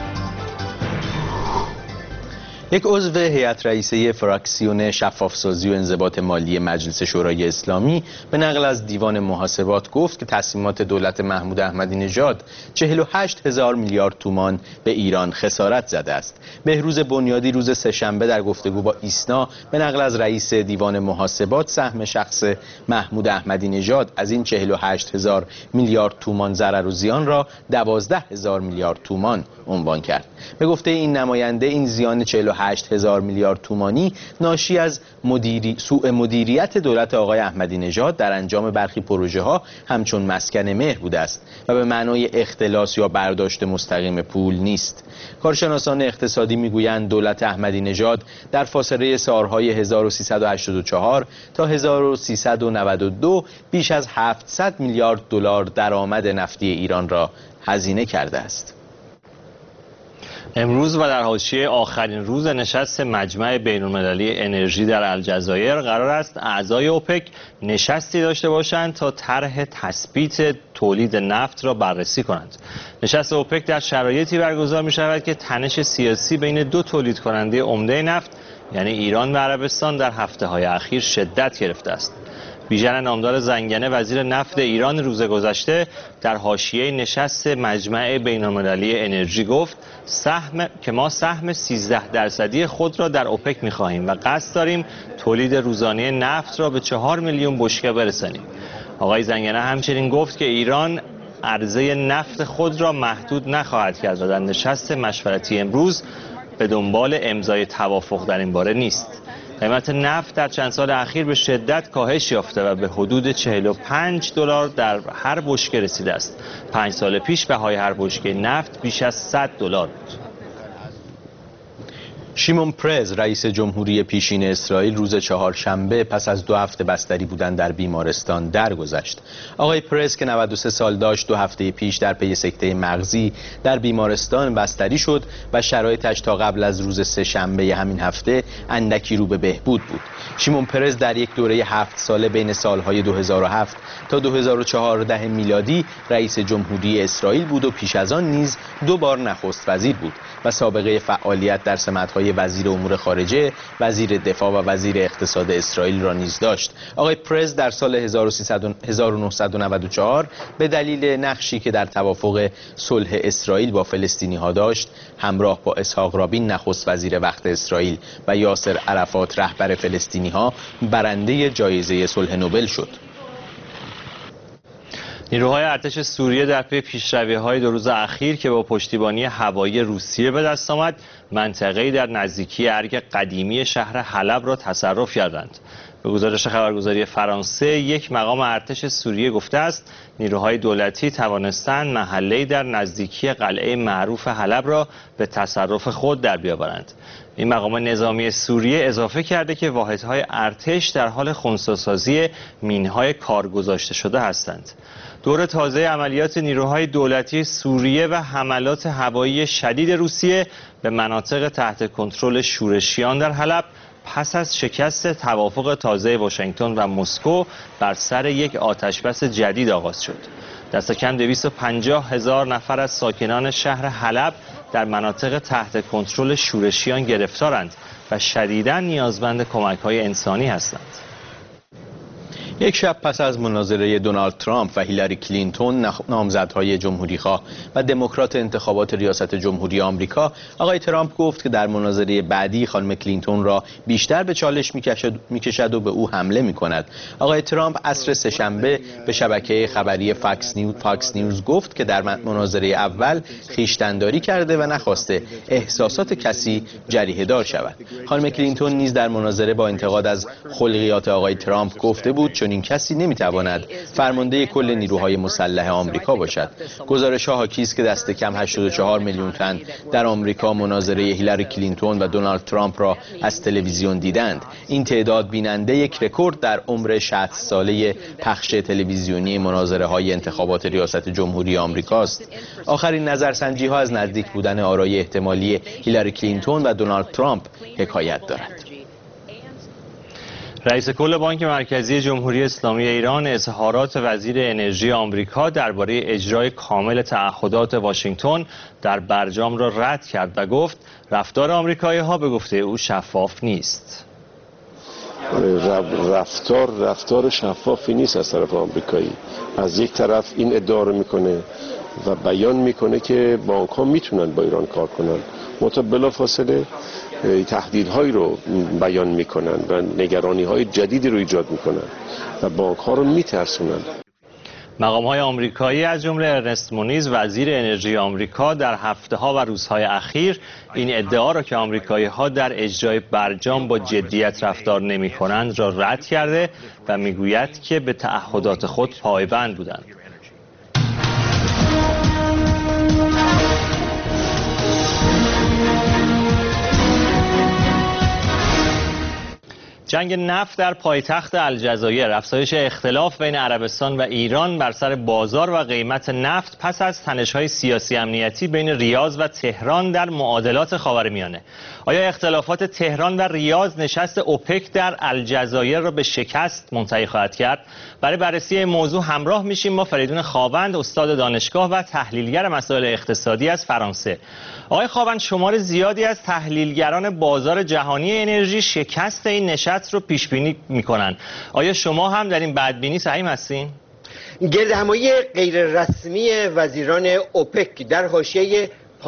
یک عضو هیئت رئیسه فراکسیون شفافسازی و انضباط مالی مجلس شورای اسلامی به نقل از دیوان محاسبات گفت که تصمیمات دولت محمود احمدی نژاد 48,000 میلیارد تومان به ایران خسارت زده است. بهروز بنیادی روز سه‌شنبه در گفتگو با ایسنا به نقل از رئیس دیوان محاسبات سهم شخص محمود احمدی نژاد از این 48,000 میلیارد تومان ضرر و زیان را 12,000 میلیارد تومان عنوان کرد. به گفته این نماینده این زیان 48,000 میلیارد تومانی ناشی از سوء مدیریت دولت آقای احمدی نژاد در انجام برخی پروژه ها همچون مسکن مهر بوده است و به معنای اختلاس یا برداشت مستقیم پول نیست. کارشناسان اقتصادی میگویند دولت احمدی نژاد در فاصله سالهای 1384 تا 1392 بیش از 700 میلیارد دلار درآمد نفتی ایران را هزینه کرده است. امروز و در حاشیه آخرین روز نشست مجمع بین‌المللی انرژی در الجزایر قرار است اعضای اوپک نشستی داشته باشند تا طرح تثبیت تولید نفت را بررسی کنند. نشست اوپک در شرایطی برگزار می شود که تنش سیاسی بین دو تولید کننده عمده نفت یعنی ایران و عربستان در هفته‌های اخیر شدت گرفته است. بیژن نامدار زنگنه وزیر نفت ایران روز گذشته در حاشیه نشست مجمع بین‌المللی انرژی گفت ما سهم 13% خود را در اوپک می‌خواهیم و قصد داریم تولید روزانه نفت را به 4 میلیون بشکه برسانیم. آقای زنگنه همچنین گفت که ایران عرضه نفت خود را محدود نخواهد کرد و در نشست مشورتی امروز به دنبال امضای توافق در این باره نیست. قیمت نفت در چند سال اخیر به شدت کاهش یافته و به حدود 45 دلار در هر بشکه رسیده است. 5 سال پیش بهای هر بشکه نفت بیش از 100 دلار بود. شیمون پرز رئیس جمهوری پیشین اسرائیل روز چهارشنبه پس از 2 هفته بستری بودن در بیمارستان درگذشت. آقای پرز که 93 سال داشت 2 هفته پیش در پی سکته مغزی در بیمارستان بستری شد و شرایطش تا قبل از روز سه‌شنبه همین هفته اندکی رو به بهبود بود. شیمون پرز در یک دوره 7 ساله بین سالهای 2007 تا 2014 میلادی رئیس جمهوری اسرائیل بود و پیش از آن نیز 2 بار نخست وزیر بود و سابقه فعالیت در سمت‌های وزیر امور خارجه، وزیر دفاع و وزیر اقتصاد اسرائیل را نیز داشت. آقای پرز در سال 1994 به دلیل نقشی که در توافق صلح اسرائیل با فلسطینی‌ها داشت، همراه با اسحاق رابین نخست وزیر وقت اسرائیل و یاسر عرفات رهبر فلسطینی‌ها برنده جایزه صلح نوبل شد. نیروهای ارتش سوریه در پی پیشروی‌های 2 روز اخیر که با پشتیبانی هوایی روسیه به دست آمد، منطقه‌ای در نزدیکی ارگ قدیمی شهر حلب را تصرف کردند. به گزارش خبرگزاری فرانسه، یک مقام ارتش سوریه گفته است نیروهای دولتی توانستند محله‌ای در نزدیکی قلعه معروف حلب را به تصرف خود در بیاورند. این مقام نظامی سوریه اضافه کرده که واحدهای ارتش در حال خنثی‌سازی مین‌های کار گذاشته شده هستند. دور تازه عملیات نیروهای دولتی سوریه و حملات هوایی شدید روسیه به مناطق تحت کنترل شورشیان در حلب پس از شکست توافق تازه واشنگتن و مسکو بر سر یک آتشبس جدید آغاز شد. دست کم 250,000 نفر از ساکنان شهر حلب در مناطق تحت کنترل شورشیان گرفتارند و شدیداً نیازمند کمک‌های انسانی هستند. یک شب پس از مناظره دونالد ترامپ و هیلاری کلینتون نامزدهای جمهوریخواه و دموکرات انتخابات ریاست جمهوری آمریکا، آقای ترامپ گفت که در مناظره بعدی خانم کلینتون را بیشتر به چالش میکشد و به او حمله میکند. آقای ترامپ عصر سه‌شنبه به شبکه خبری فاکس نیوز گفت که در مناظره اول خویشتن‌داری کرده و نخواسته احساسات کسی جریحه دار شود. خانم کلینتون نیز در مناظره با انتقاد از خلقیات آقای ترامپ گفته بود چون این کسی نمیتواند فرمانده کل نیروهای مسلح آمریکا باشد. گزارش‌ها حاکی است که دست کم 84 میلیون تن در آمریکا مناظره هیلاری کلینتون و دونالد ترامپ را از تلویزیون دیدند. این تعداد بیننده یک رکورد در عمر 60 ساله پخش تلویزیونی مناظره‌های انتخابات ریاست جمهوری آمریکاست. آخرین نظرسنجی‌ها از نزدیک بودن آرای احتمالی هیلاری کلینتون و دونالد ترامپ حکایت دارد. رئیس کل بانک مرکزی جمهوری اسلامی ایران اظهارات وزیر انرژی آمریکا درباره اجرای کامل تعهدات واشنگتن در برجام را رد کرد و گفت رفتار آمریکایی‌ها به گفته او شفاف نیست. رفتار شفافی نیست از طرف آمریکایی. از یک طرف این ادعا رو میکنه و بیان میکنه که بانک ها میتونن با ایران کار کنن، بلافاصله تهدیدهایی رو بیان میکنن و نگرانی های جدیدی رو ایجاد میکنن و بانک ها رو میترسونن. مقام‌های آمریکایی از جمله ارنست مونیز وزیر انرژی آمریکا در هفته‌ها و روزهای اخیر این ادعا را که آمریکایی‌ها در اجرای برجام با جدیت رفتار نمی‌کنند را رد کرده و میگوید که به تعهدات خود پایبند بودند. جنگ نفت در پایتخت الجزایر، افزایش اختلاف بین عربستان و ایران بر سر بازار و قیمت نفت پس از تنش‌های سیاسی امنیتی بین ریاض و تهران در معادلات خاورمیانه. آیا اختلافات تهران و ریاض نشست اوپک در الجزایر را به شکست منتهی خواهد کرد؟ برای بررسی این موضوع همراه میشیم با فریدون خاوند، استاد دانشگاه و تحلیلگر مسائل اقتصادی از فرانسه. آقای خاوند، شمار زیادی از تحلیلگران بازار جهانی انرژی شکست این نشست رو پیش بینی میکنن. آیا شما هم در این بدبینی سهیم هستین؟ گردهمایی غیر رسمی وزیران اوپک در حاشیه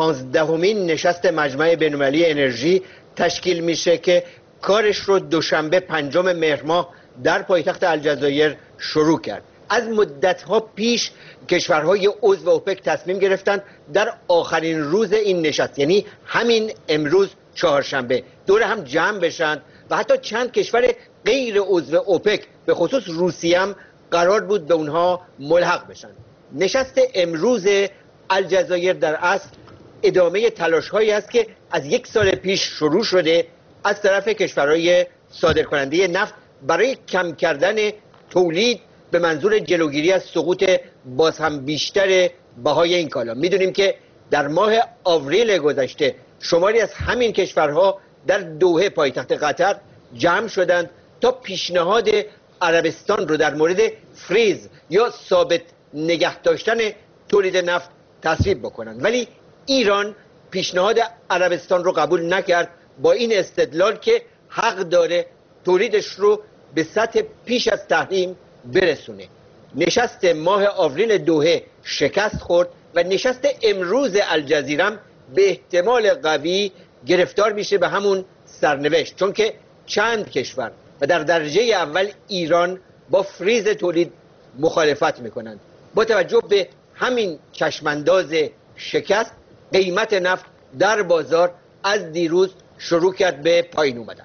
15مین نشست مجمع بین‌المللی انرژی تشکیل میشه که کارش رو دوشنبه 5 مهر ماه در پایتخت الجزایر شروع کرد. از مدت‌ها پیش کشورهای عضو اوپک تصمیم گرفتند در آخرین روز این نشست، یعنی همین امروز چهارشنبه، دور هم جمع بشن و حتی چند کشور غیر عضو اوپک به خصوص روسیه هم قرار بود به اونها ملحق بشن. نشست امروز الجزایر در اصل ادامه تلاش‌هایی است که از 1 سال پیش شروع شده از طرف کشورهای صادرکننده نفت برای کم کردن تولید به منظور جلوگیری از سقوط باز هم بیشتر بهای این کالا. میدونیم که در ماه آوریل گذشته شماری از همین کشورها در دوحه پایتخت قطر جمع شدند تا پیشنهاد عربستان رو در مورد فریز یا ثابت نگه داشتن تولید نفت تصویب بکنند، ولی ایران پیشنهاد عربستان رو قبول نکرد با این استدلال که حق داره تولیدش رو به سطح پیش از تحریم برسونه. نشست ماه آوریل دوحه شکست خورد و نشست امروز الجزیره به احتمال قوی گرفتار میشه به همون سرنوشت، چون که چند کشور و در درجه اول ایران با فریز تولید مخالفت میکنند. با توجه به همین چشمانداز شکست، قیمت نفت در بازار از دیروز شروع کرد به پایین اومدن.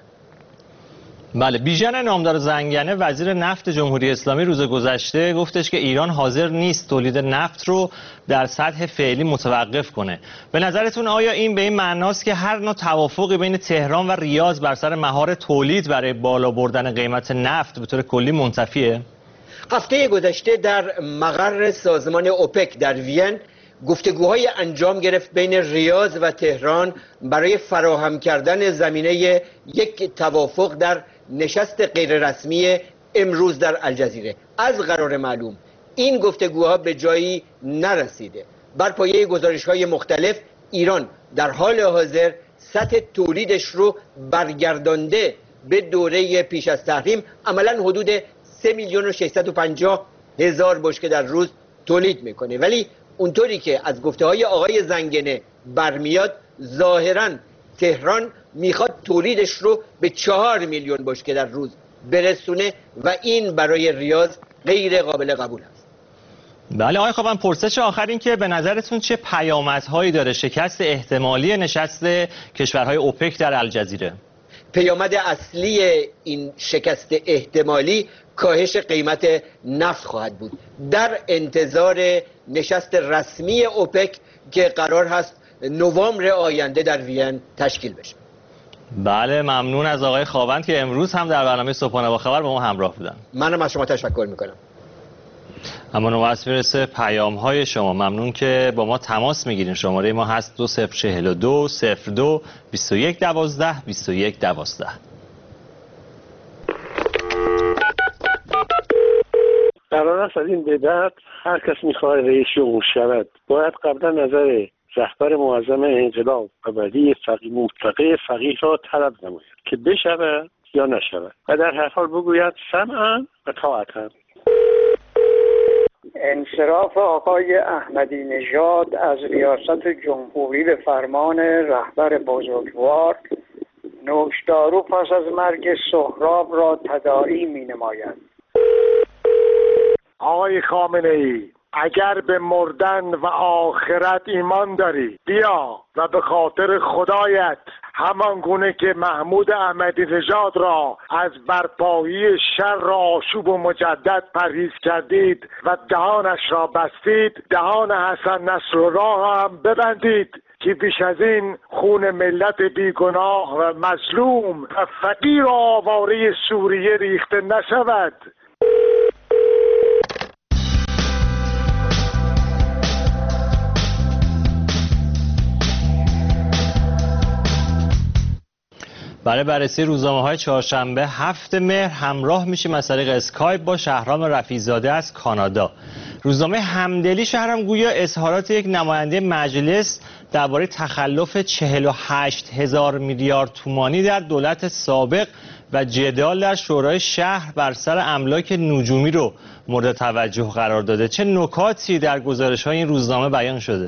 بله، بیژن نامدار زنگنه وزیر نفت جمهوری اسلامی روز گذشته گفتش که ایران حاضر نیست تولید نفت رو در سطح فعلی متوقف کنه. به نظرتون آیا این به این معناست که هر نوع توافقی بین تهران و ریاض بر سر مهار تولید برای بالا بردن قیمت نفت به طور کلی منتفیه؟ هفته گذشته در مقر سازمان اوپک در وین گفتگوهای انجام گرفت بین ریاض و تهران برای فراهم کردن زمینه یک توافق در نشست غیررسمی امروز در الجزیره. از قرار معلوم این گفتگوها به جایی نرسیده. بر پایه گزارش‌های مختلف ایران در حال حاضر سطح تولیدش رو برگردانده به دوره پیش از تحریم، عملاً حدود 3,650,000 بشکه در روز تولید میکنه. ولی اونطوری که از گفته های آقای زنگنه برمیاد، ظاهراً تهران میخواد تولیدش رو به 4 میلیون بشکه در روز برسونه و این برای ریاض غیر قابل قبول است. بله آقای خواهان، پرسش آخر این که به نظرتون چه پیامدهایی داره شکست احتمالی نشست کشورهای اوپک در الجزیره؟ پیامد اصلی این شکست احتمالی کاهش قیمت نفت خواهد بود در انتظار نشست رسمی اوپک که قرار هست نوامبر آینده در وین تشکیل بشه. بله ممنون از آقای خاوند که امروز هم در برنامه صبحانه با خبر با ما همراه بودن. منم از شما تشکر میکنم. اما نوبت میرسه پیام های شما. ممنون که با ما تماس میگیرین. شماره ما هست 2042 02 21 12 21 12. قرار است از این به بعد هر کس میخواد رئیس جمهور شود باید قبلا نظر رهبر معظم انقلاب و ولی مطلقه فقیه را طلب نماید که بشود یا نشود و در هر حال بگوید سمعا و طاعتا. انصراف آقای احمدی نژاد از ریاست جمهوری به فرمان رهبر بزرگوار، نوشدارو پس از مرگ سهراب را تداعی می نماید. آقای خامنه ای، اگر به مردن و آخرت ایمان داری بیا و به خاطر خدایت همان گونه که محمود احمدی نژاد را از برپایی شر آشوب و مجدد پرهیز کردید و دهانش را بستید، دهان حسن نصرالله را هم ببندید که بیش از این خون ملت بیگناه و مظلوم و فقیر و آواره سوریه ریخته نشود. برای بررسی روزنامه‌های چهارشنبه 7 مهر همراه میشیم از طریق اسکایپ با شهرام رفیع‌زاده از کانادا. روزنامه همدلی شهرام گویا اظهارات یک نماینده مجلس درباره تخلف 48,000 میلیارد تومانی در دولت سابق و جدال در شورای شهر بر سر املاک نجومی رو مورد توجه قرار داده. چه نکاتی در گزارش‌های این روزنامه بیان شده؟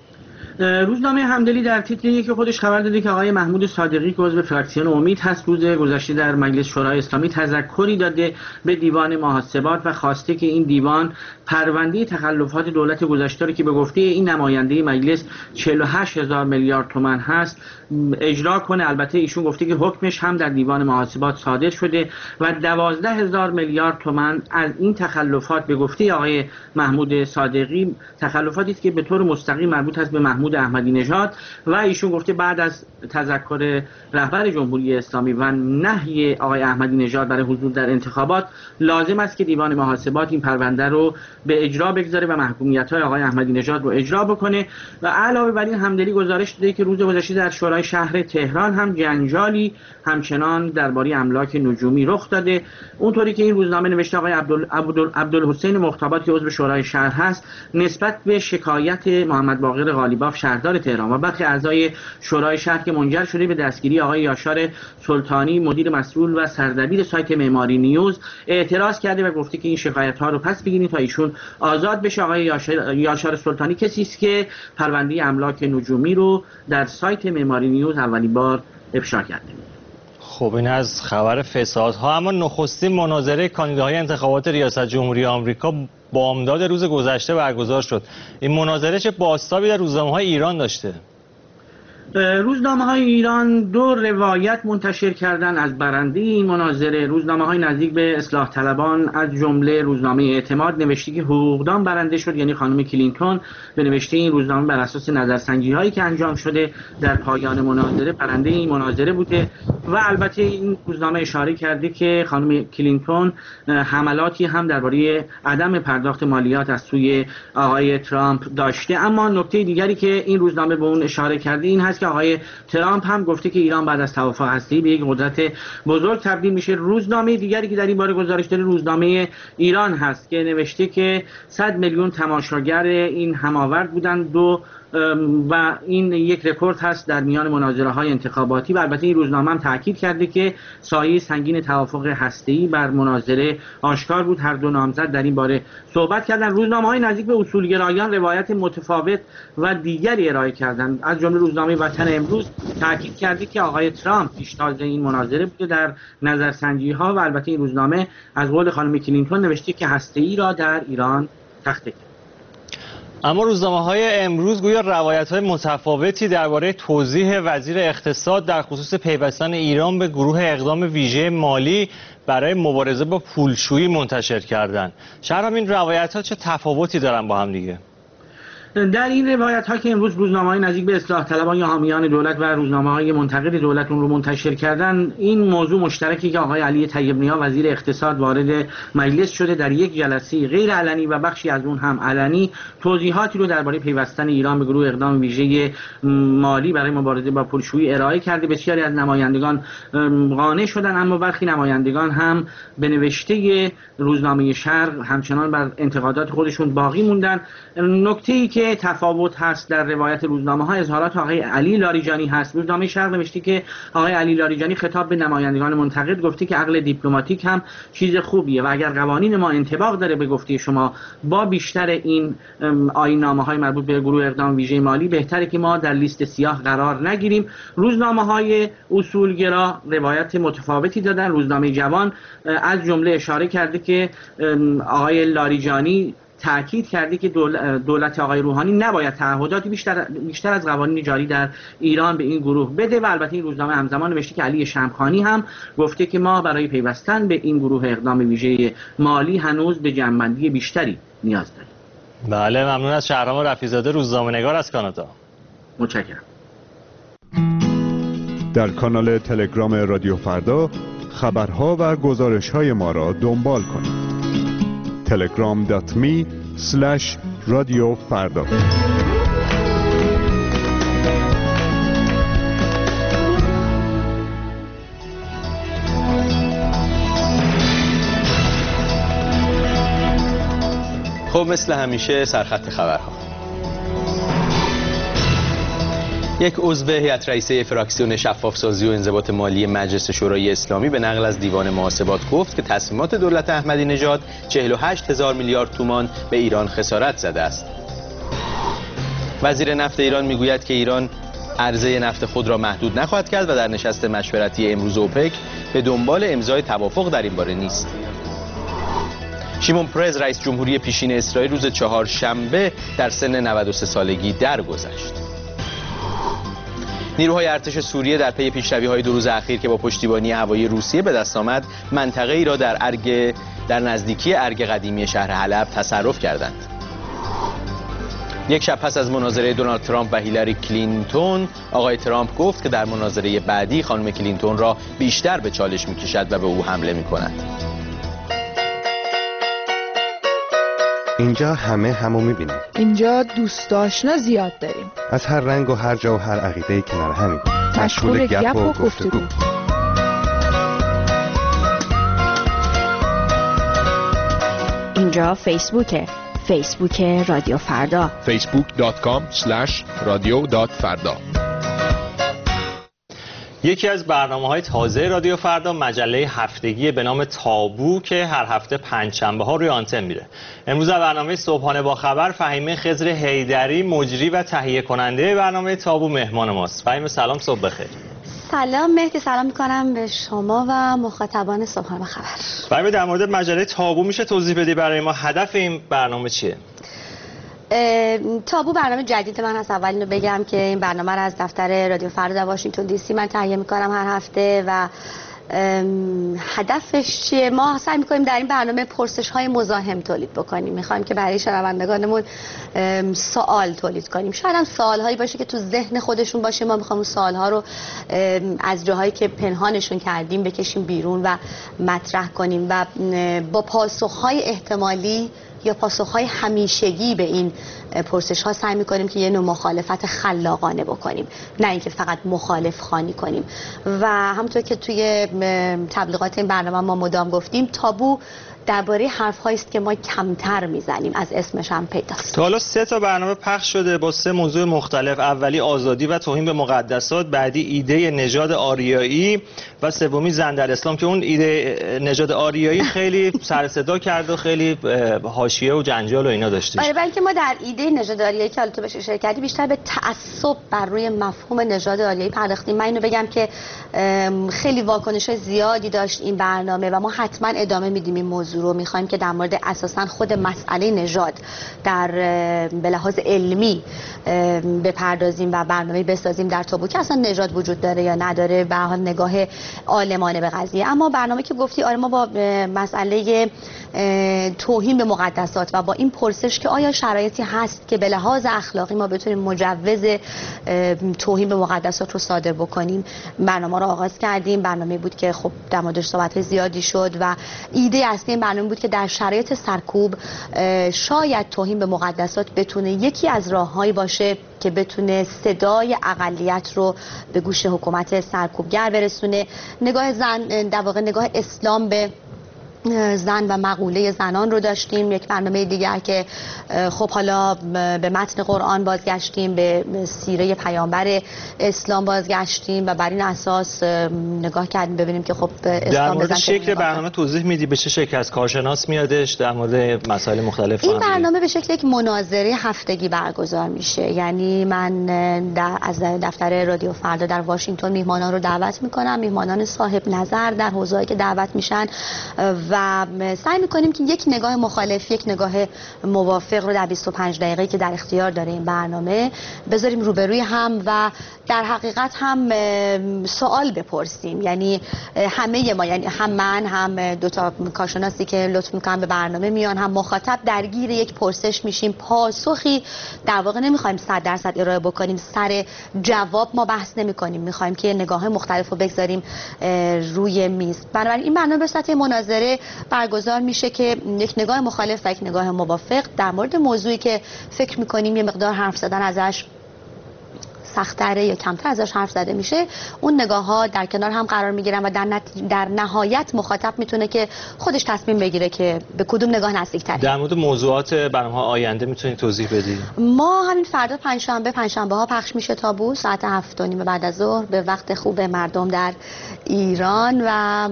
روزنامه همدلی در تیتر یک خودش خبر داده که آقای محمود صادقی که عضو فراکسیون امید هست روز گذشته در مجلس شورای اسلامی تذکری داده به دیوان محاسبات و خواسته که این دیوان پرونده تخلفات دولت گذشته رو که به گفته این نماینده مجلس 48,000 میلیارد تومان هست اجرا کنه. البته ایشون گفته که حکمش هم در دیوان محاسبات صادر شده و 12,000 میلیارد تومان از این تخلفات به گفته آقای محمود صادقی تخلفاتی است که به طور مستقیم مربوط است به محمود احمدی نژاد و ایشون گفته بعد از تذکر رهبر جمهوری اسلامی و نهی آقای احمدی نژاد برای حضور در انتخابات لازم است که دیوان محاسبات این پرونده رو به اجرا بگذاره و محکومیت‌های آقای احمدی نژاد رو اجرا بکنه. و علاوه بر این همدلی گزارش داده که روز گذشته در شورای شهر تهران هم جنجالی همچنان درباره املاک نجومی رخ داده. اونطوری که این روزنامه نوشته آقای عبدالحسین مختابات که عضو شورای شهر هست نسبت به شکایت محمد باقر غالیباف شهردار تهران و برخی اعضای شورای شهر که منجر شده به دستگیری آقای یاشار سلطانی مدیر مسئول و سردبیر سایت معماری نیوز اعتراض کرده و گفته که این شکایت‌ها رو پس بگیرید تا ایشون آزاد بشه. آقای یاشار سلطانی کسی است که پرونده املاک نجومی رو در سایت معماری نیوز اولین بار افشا کرده. خب این از خبر فسادها. اما نخستین مناظره کاندیداهای انتخابات ریاست جمهوری آمریکا بامداد روز گذشته برگزار شد. این مناظره چه بازتابی در روزنامه‌های ایران داشته؟ روزنامه‌های ایران دو روایت منتشر کردن از برنده این مناظره. روزنامه‌های نزدیک به اصلاح طلبان از جمله روزنامه اعتماد نوشته که حقوقدان برنده شد، یعنی خانم کلینتون به نوشته این روزنامه بر اساس نظرسنجی‌هایی که انجام شده در پایان مناظره برنده این مناظره بوده و البته این روزنامه اشاره کرده که خانم کلینتون حملاتی هم درباره عدم پرداخت مالیات از سوی آقای ترامپ داشته. اما نکته دیگری که این روزنامه به اون اشاره کرده این هست که آقای ترامپ هم گفته که ایران بعد از توافق هسته‌ای به یک قدرت بزرگ تبدیل میشه. روزنامه دیگری که در این باره گزارش داده روزنامه ایران هست که نوشته که 100 میلیون تماشاگر این هماورد بودن. دو و این یک رکورد هست در میان مناظره‌های انتخاباتی. و البته این روزنامه هم تاکید کرده که سایه سنگین توافق هسته‌ای بر مناظره آشکار بود. هر دو نامزد در این باره صحبت کردند. روزنامه‌های نزدیک به اصولگرایان روایت متفاوت و دیگری ارائه کردند. از جمله روزنامه وطن امروز تاکید کرده که آقای ترامپ پیشتاز این مناظره بوده در نظرسنجی‌ها و البته این روزنامه از قول خانم کلینتون نوشته که هسته‌ای را در ایران تخته کرد. اما روزنامه‌های امروز گویا روایت‌های متفاوتی درباره توضیح وزیر اقتصاد در خصوص پیوستن ایران به گروه اقدام ویژه مالی برای مبارزه با پولشویی منتشر کردند. شهرام، این روایت‌ها چه تفاوتی دارن با هم دیگه؟ در این روایت ها که امروز روزنامه‌های نزدیک به اصلاح طلبان یا حامیان دولت و روزنامه‌های منتقد دولت اون رو منتشر کردن، این موضوع مشترکی که آقای علی طیب نیا وزیر اقتصاد وارد مجلس شده در یک جلسه غیر علنی و بخشی از اون هم علنی توضیحاتی رو درباره پیوستن ایران به گروه اقدام ویژه مالی برای مبارزه با پولشویی ارائه کرده. بسیاری از نمایندگان قانع شدن، اما برخی نمایندگان هم به نوشته روزنامه شرق همچنان بر انتقادات خودشون باقی موندن. نکته‌ای که تفاوت هست در روایت روزنامه ها اظهارات آقای علی لاریجانی هست. روزنامه شرق نوشته که آقای علی لاریجانی خطاب به نمایندگان منتقد گفته که عقل دیپلماتیک هم چیز خوبیه و اگر قوانین ما انطباق داره به گفته شما با بیشتر این آیین‌نامه های مربوط به گروه اقدام ویژه مالی، بهتره که ما در لیست سیاه قرار نگیریم. روزنامه های اصولگرا روایت متفاوتی دادن. روزنامه جوان از جمله اشاره کرده که آقای لاریجانی تأکید کرده که دولت آقای روحانی نباید تعهداتی بیشتر از قوانین جاری در ایران به این گروه بده و البته این روزنامه همزمان نوشته که علی شمخانی هم گفته که ما برای پیوستن به این گروه اقدام ویژه مالی هنوز به جمع‌بندی بیشتری نیاز داریم. بله، ممنون از شهرام رفیع‌زاده، روزنامه‌نگار از کانادا. متشکرم. در کانال تلگرام رادیو فردا خبرها و گزارش‌های ما را دنبال کنید. telegram.me/رادیو فردا. خب مثل همیشه سرخط خبرها. یک عضو هیئت رئیسه فراکسیون شفاف‌سازی و انضباط مالی مجلس شورای اسلامی به نقل از دیوان محاسبات گفت که تصمیمات دولت احمدی نژاد 48,000 میلیارد تومان به ایران خسارت زده است. وزیر نفت ایران میگوید که ایران عرضه نفت خود را محدود نخواهد کرد و در نشست مشورتی امروز اوپک به دنبال امضای توافق در این باره نیست. شیمون پرز رئیس جمهوری پیشین اسرائیل روز چهارشنبه در سن 93 سالگی درگذشت. نیروهای ارتش سوریه در پی پیشروی‌های 2 روز اخیر که با پشتیبانی هوایی روسیه به دست آمد، منطقه‌ای را در نزدیکی ارگ قدیمی شهر حلب تصرف کردند. یک شب پس از مناظره دونالد ترامپ و هیلاری کلینتون، آقای ترامپ گفت که در مناظره بعدی خانم کلینتون را بیشتر به چالش می‌کشد و به او حمله می‌کند. اینجا همو می‌بینیم. اینجا دوست آشنا زیاد داریم. از هر رنگ و هر جا و هر عقیده‌ای کنار همیم. مشغول گپ و گفتگو. اینجا فیسبوک رادیو فردا. facebook.com/radio.farda. یکی از برنامه‌های تازه رادیو فردا مجله هفتگی به نام تابو که هر هفته پنجشنبه‌ها روی آنتن میره. امروز در برنامه صبحانه با خبر فهیمه خضر حیدری مجری و تهیه کننده برنامه تابو مهمان ماست. فهیمه سلام، صبح بخیر. سلام مهدی، سلام میکنم به شما و مخاطبان صبحانه با خبر. فهیمه در مورد مجله تابو میشه توضیح بدی برای ما هدف این برنامه چیه؟ تابو برنامه جدید من هست. اول اینو بگم که این برنامه رو از دفتر رادیو فردا در واشنگتن دی سی من تهیه میکنم هر هفته و هدفش چیه؟ ما سعی میکنیم در این برنامه پرسش های مزاحم تولید بکنیم. میخوایم که برای شنوندگانمون سوال تولید کنیم. شاید هم سوال هایی باشه که تو ذهن خودشون باشه، ما میخوایم سوال ها رو از جاهایی که پنهانشون کردیم بکشیم بیرون و مطرح کنیم و با پاسخ های احتمالی یا پاسخهای همیشگی به این پرسش ها سعی میکنیم که یه نوع مخالفت خلاقانه بکنیم، نه اینکه فقط مخالف خوانی کنیم. و همونطور که توی تبلیغات این برنامه ما مدام گفتیم، تابو درباره حرف‌هایی است که ما کمتر میزنیم، از اسمش هم پیداست. تا حالا 3 تا برنامه پخش شده با 3 موضوع مختلف. اولی آزادی و توهین به مقدسات، بعدی ایده نژاد آریایی و سومی زن در اسلام که اون ایده نژاد آریایی خیلی سر صدا کرد و خیلی حاشیه و جنجال و اینا داشتش. برای اینکه ما در ایده نژاد آریایی که تو بهش اشاره کردی بیشتر به تعصب بر روی مفهوم نژاد آریایی پرداختیم. من اینو بگم که خیلی واکنش زیادی داشت این برنامه و ما حتما ادامه میدیم این موضوع رو. میخوایم که در مورد اساسا خود مسئله نژاد در به لحاظ علمی بپردازیم و برنامه بسازیم در تابو که اصلا نژاد وجود داره یا نداره، به حال نگاه عالمانه به قضیه. اما برنامه که گفتی آره، ما با مسئله توهین به مقدسات و با این پرسش که آیا شرایطی هست که به لحاظ اخلاقی ما بتونیم مجوز توهین به مقدسات رو صادر بکنیم، برنامه رو آغاز کردیم. برنامه بود که خب در موردش صحبت زیادی شد و ایده اصلی این برنامه بود که در شرایط سرکوب شاید توهین به مقدسات بتونه یکی از راههایی باشه که بتونه صدای اقلیت رو به گوش حکومت سرکوبگر برسونه. نگاه زن، در واقع نگاه اسلام به زن و مقوله زنان رو داشتیم. یک برنامه دیگر که خب حالا به متن قرآن بازگشتیم، به سیره پیامبر اسلام بازگشتیم و بر این اساس نگاه کردیم ببینیم که خب اسلام در مورد شکل برنامه توضیح میدی؟ به چه شکل از کارشناس میادش؟ در مورد مسائل مختلف این برنامه به شکل یک مناظره هفتگی برگزار میشه. یعنی من از دفتر رادیو فردا در واشنگتن میهمانان رو دعوت میکنم، میهمانان صاحب نظر در حوزه‌ای که دعوت میشن و سعی میکنیم که یک نگاه مخالف، یک نگاه موافق رو در 25 دقیقه که در اختیار داره این برنامه بذاریم روبروی هم و در حقیقت هم سوال بپرسیم. یعنی همه ما، یعنی هم من هم 2 تا کارشناسی که لطف میکنن به برنامه میان، هم مخاطب درگیر یک پرسش میشیم. پاسخی در واقع نمیخوایم 100% ارائه بکنیم، سر جواب ما بحث نمیکنیم، میخوایم که نگاه مختلف رو بگذاریم روی میز. بنابراین این برنامه به صورت مناظره برگزار میشه که یک نگاه مخالف و یک نگاه موافق در مورد موضوعی که فکر میکنیم یه مقدار حرف زدن ازش سخت‌تره یا کمتر ازش حرف زده میشه، اون نگاه ها در کنار هم قرار میگیرن و در نهایت مخاطب میتونه که خودش تصمیم بگیره که به کدوم نگاه نزدیک‌تره. در مورد موضوعات برنامه آینده میتونید توضیح بدید؟ ما همین فردا پنجشنبه ها پخش میشه تابو ساعت 7:30 بعد از ظهر به وقت خوب مردم در ایران و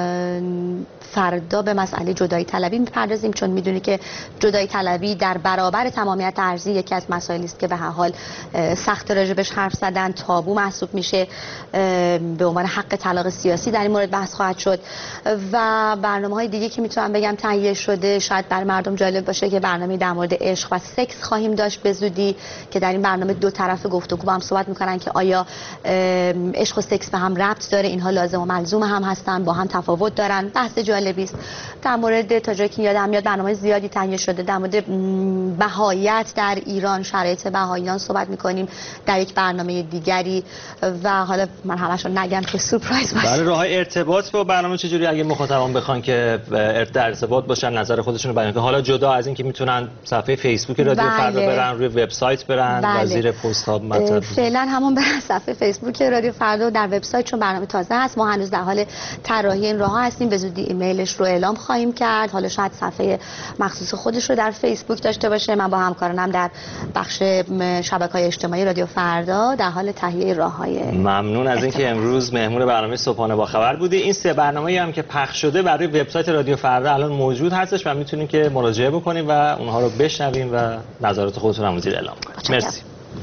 فردا به مسئله جدایی طلبی میپردازیم، چون میدونی که جدایی طلبی در برابر تمامیت ارضی یکی از مسائلی است که به هر حال سخت راجبش حرف زدن، تابو محسوب میشه. به عنوان حق طلاق سیاسی در این مورد بحث خواهد شد و برنامه‌های دیگه که میتونم بگم تهیه شده شاید برای مردم جالب باشه که برنامه در مورد عشق و سکس خواهیم داشت به زودی که در این برنامه 2 طرف گفتگو با هم صحبت میکنن که آیا عشق و سکس به هم ربط داره، اینها لازم و ملزوم هم هستن، با هم تفاوت دارن. بحث جالبی است. در مورد تا جایی که یادم میاد برنامه زیادی تهیه شده در مورد بهاییت در ایران، شرایط بهاییان صحبت میکنیم در یک برنامه دیگری و حالا من همشو نگم که سورپرایز باشه. برای راه ارتباط با برنامه چجوری اگه مخاطبان بخوان که در ارتباط باشن، نظر خودشون رو بیان کنن، حالا جدا از این که میتونن صفحه فیسبوک رادیو فردا برن، روی وبسایت برن و زیر پست ها مطلب فعلا همون برن صفحه فیسبوک رادیو فردا در وبسایت، چون برنامه تازه هست، ما هنوز در حال طراحی این راه هستیم. به زودی ایمیلش رو اعلام خواهیم کرد. حالا شاید صفحه مخصوص خودش رو در فیسبوک داشته باشه. من با همکارانم در بخش شبکه‌های اجتماعی رادیو فردا در حال تهیه راه‌های. ممنون از اینکه امروز مهمون برنامه صبحانه با خبر بودی. این 3 برنامه‌ای هم که پخش شده برای وبسایت رادیو فردا الان موجود هستش و میتونید که مراجعه بکنید و اونها رو بشنویم و نظرات خودتون هم زیر اعلام کنید. مرسی.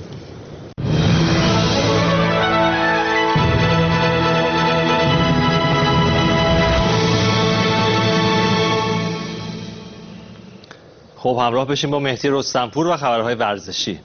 خب همراه بشیم با مهدی رستمپور و خبرهای ورزشی.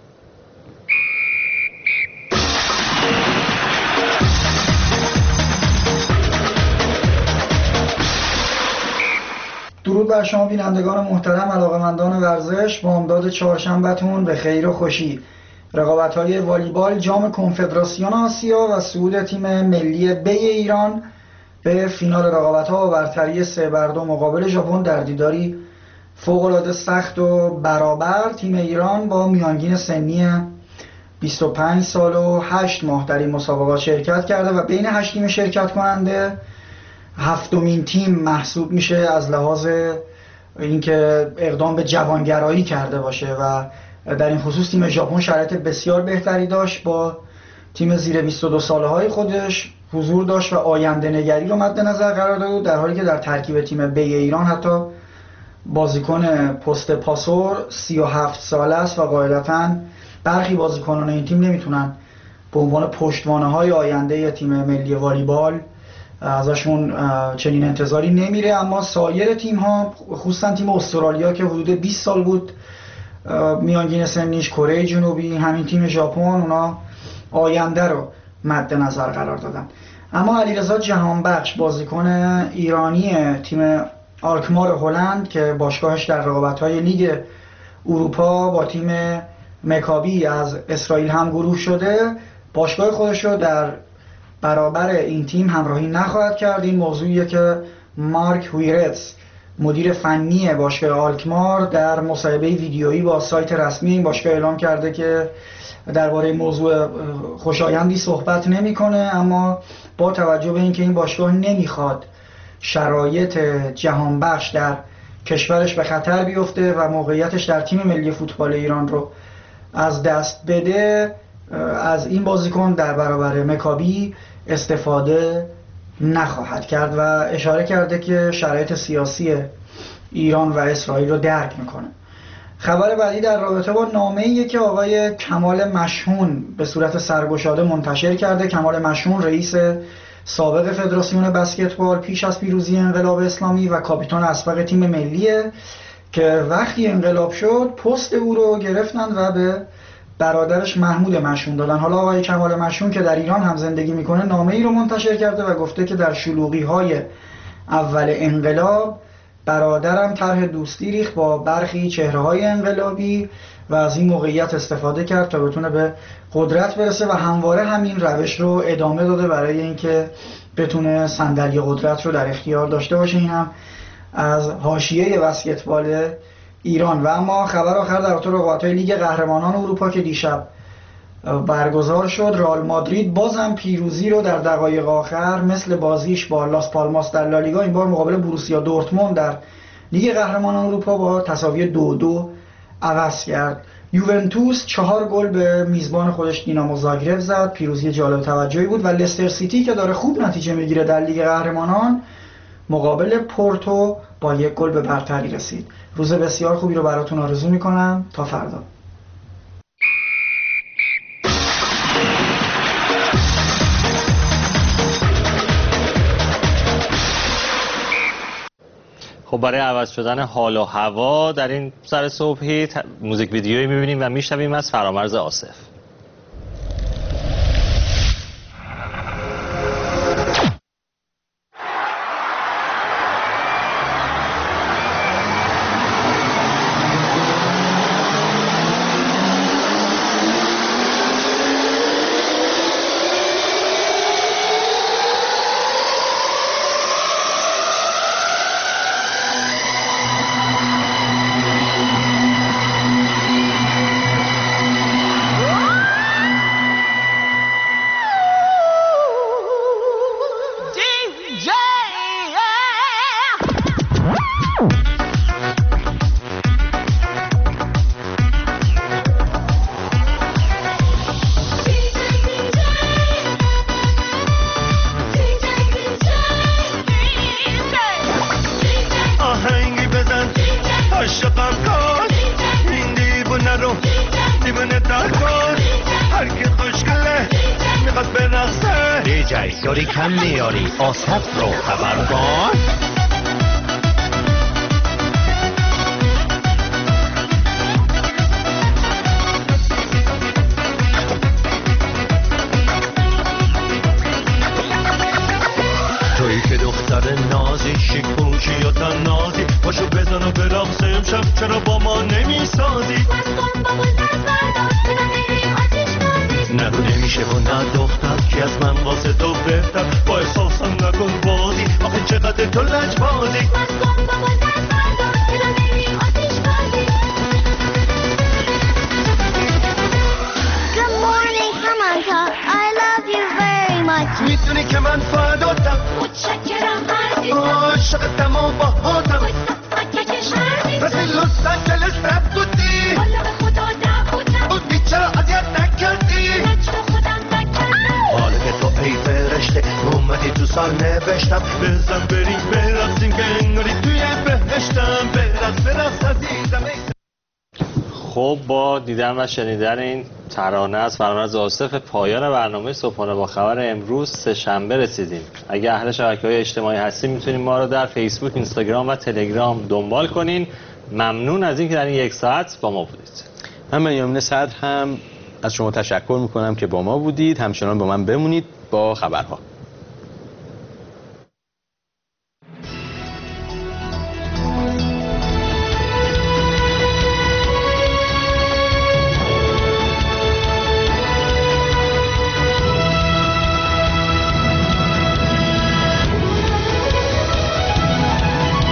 درود بر شما بینندگان محترم، علاقه‌مندان ورزش. بامداد چهارشنبه‌تون به خیر و خوشی. رقابت‌های والیبال جام کنفدراسیون آسیا و صعود تیم ملی بی ایران به فینال رقابت‌ها و برتری 3-2 مقابل ژاپن در دیداری فوق‌العاده سخت و برابر. تیم ایران با میانگین سنی 25 سال و 8 ماه در این مسابقات شرکت کرده و بین 8 تیم شرکت کننده هفتمین تیم محسوب میشه از لحاظ اینکه اقدام به جوانگرایی کرده باشه و در این خصوص تیم ژاپن شرایط بسیار بهتری داشت، با تیم زیر 22 ساله های خودش حضور داشت و آینده نگری رو مد نظر قرار داد، در حالی که در ترکیب تیم بی ایران حتی بازیکن پست پاسور 37 ساله است و قاعدتاً برخی بازیکنان این تیم نمیتونن به عنوان پشتوانه های آینده تیم ملی والیبال، ازشون چنین انتظاری نمیره. اما سایر تیم ها، خصوصا تیم استرالیا که حدود 20 سال بود میانگین سنیش، کره جنوبی، همین تیم ژاپن، اونا آینده رو مد نظر قرار دادن. اما علیرضا جهانبخش بازیکن ایرانی تیم آلکمار هلند که باشگاهش در رقابت‌های لیگ اروپا با تیم مکابی از اسرائیل هم گروه شده، باشگاه خودش رو در برابر این تیم همراهی نخواهد کرد. این موضوعیه که مارک هویرتس مدیر فنی باشگاه آلکمار در مصاحبه ویدیویی با سایت رسمی این باشگاه اعلام کرده که درباره موضوع خوشایندی صحبت نمی‌کنه، اما با توجه به اینکه این باشگاه نمیخواد شرایط جهانبخش در کشورش به خطر بیفته و موقعیتش در تیم ملی فوتبال ایران رو از دست بده، از این بازیکن در برابر مکابی استفاده نخواهد کرد و اشاره کرده که شرایط سیاسی ایران و اسرائیل رو درک میکنه. خبر بعدی در رابطه با نامه‌ایه که آقای کمال مشهون به صورت سرگشاده منتشر کرده. کمال مشهون رئیس سابق فدراسیون بسکتبال پیش از پیروزی انقلاب اسلامی و کاپیتان اسبق تیم ملیه که وقتی انقلاب شد پست او رو گرفتن و به برادرش محمود مشهون دادن. حالا آقای کمال مشهون که در ایران هم زندگی میکنه نامه‌ای رو منتشر کرده و گفته که در شلوغی‌های اول انقلاب برادرم طرح دوستی ریخت با برخی چهره‌های انقلابی و از این موقعیت استفاده کرد تا بتونه به قدرت برسه و همواره همین روش رو ادامه داده برای اینکه بتونه صندلی قدرت رو در اختیار داشته باشه. این هم از حاشیه بسکتبال ایران. و اما خبر آخر در رابطه با رقابت‌های لیگ قهرمانان اروپا که دیشب برگزار شد، رئال مادرید بازم پیروزی رو در دقایق آخر مثل بازیش با لاس پالماس در لالیگا این بار مقابل بروسیا دورتموند در لیگ قهرمانان اروپا با تساوی 2-2 عوض کرد. یوونتوس 4 گل به میزبان خودش دینامو زاگرب زد، پیروزی جالب توجهی بود. و لستر سیتی که داره خوب نتیجه میگیره در لیگ قهرمانان مقابل پورتو با 1 گل به برتری رسید. روز بسیار خوبی رو براتون آرزو میکنم. تا فردا. خب برای عوض شدن حال و هوا در این سر صبحی موزیک ویدیویی می‌بینیم و میشنویم از فرامرز آصف. داری کم میاری آصف رو خبر کن. تویی که دختر نازی شیک فروشی یا تنازی پاشو بزن و برقص امشب چرا با ما نمیسازی. نگو نمیشه و نه دختر که از من واسه تو بهتر با احساسم نکن بازی آخه چقدر تو لجبازی. Good morning Samantha I love you very much. میدونی که من فداتم متشکرم عاشق تمام با هاتم مثل لس آنجلس نبودی بودی چرا اذیت نکردی حالا که تو ای فرشته اومدی تو سال نوشتم بزن بریم برقصیم که انگاری توی بهشتم برقص عزیزم. خب با دیدن و شنیدن این ترانه از فرامرز آصف پایان برنامه صبحانه با خبر امروز سه‌شنبه رسیدیم. اگه اهل شبکه‌های اجتماعی هستین میتونین ما رو در فیسبوک، اینستاگرام و تلگرام دنبال کنین. ممنون از اینکه در این یک ساعت با ما بودید. من بنیامین صدر هم از شما تشکر میکنم که با ما بودید. همچنان با من بمونید با خبرها.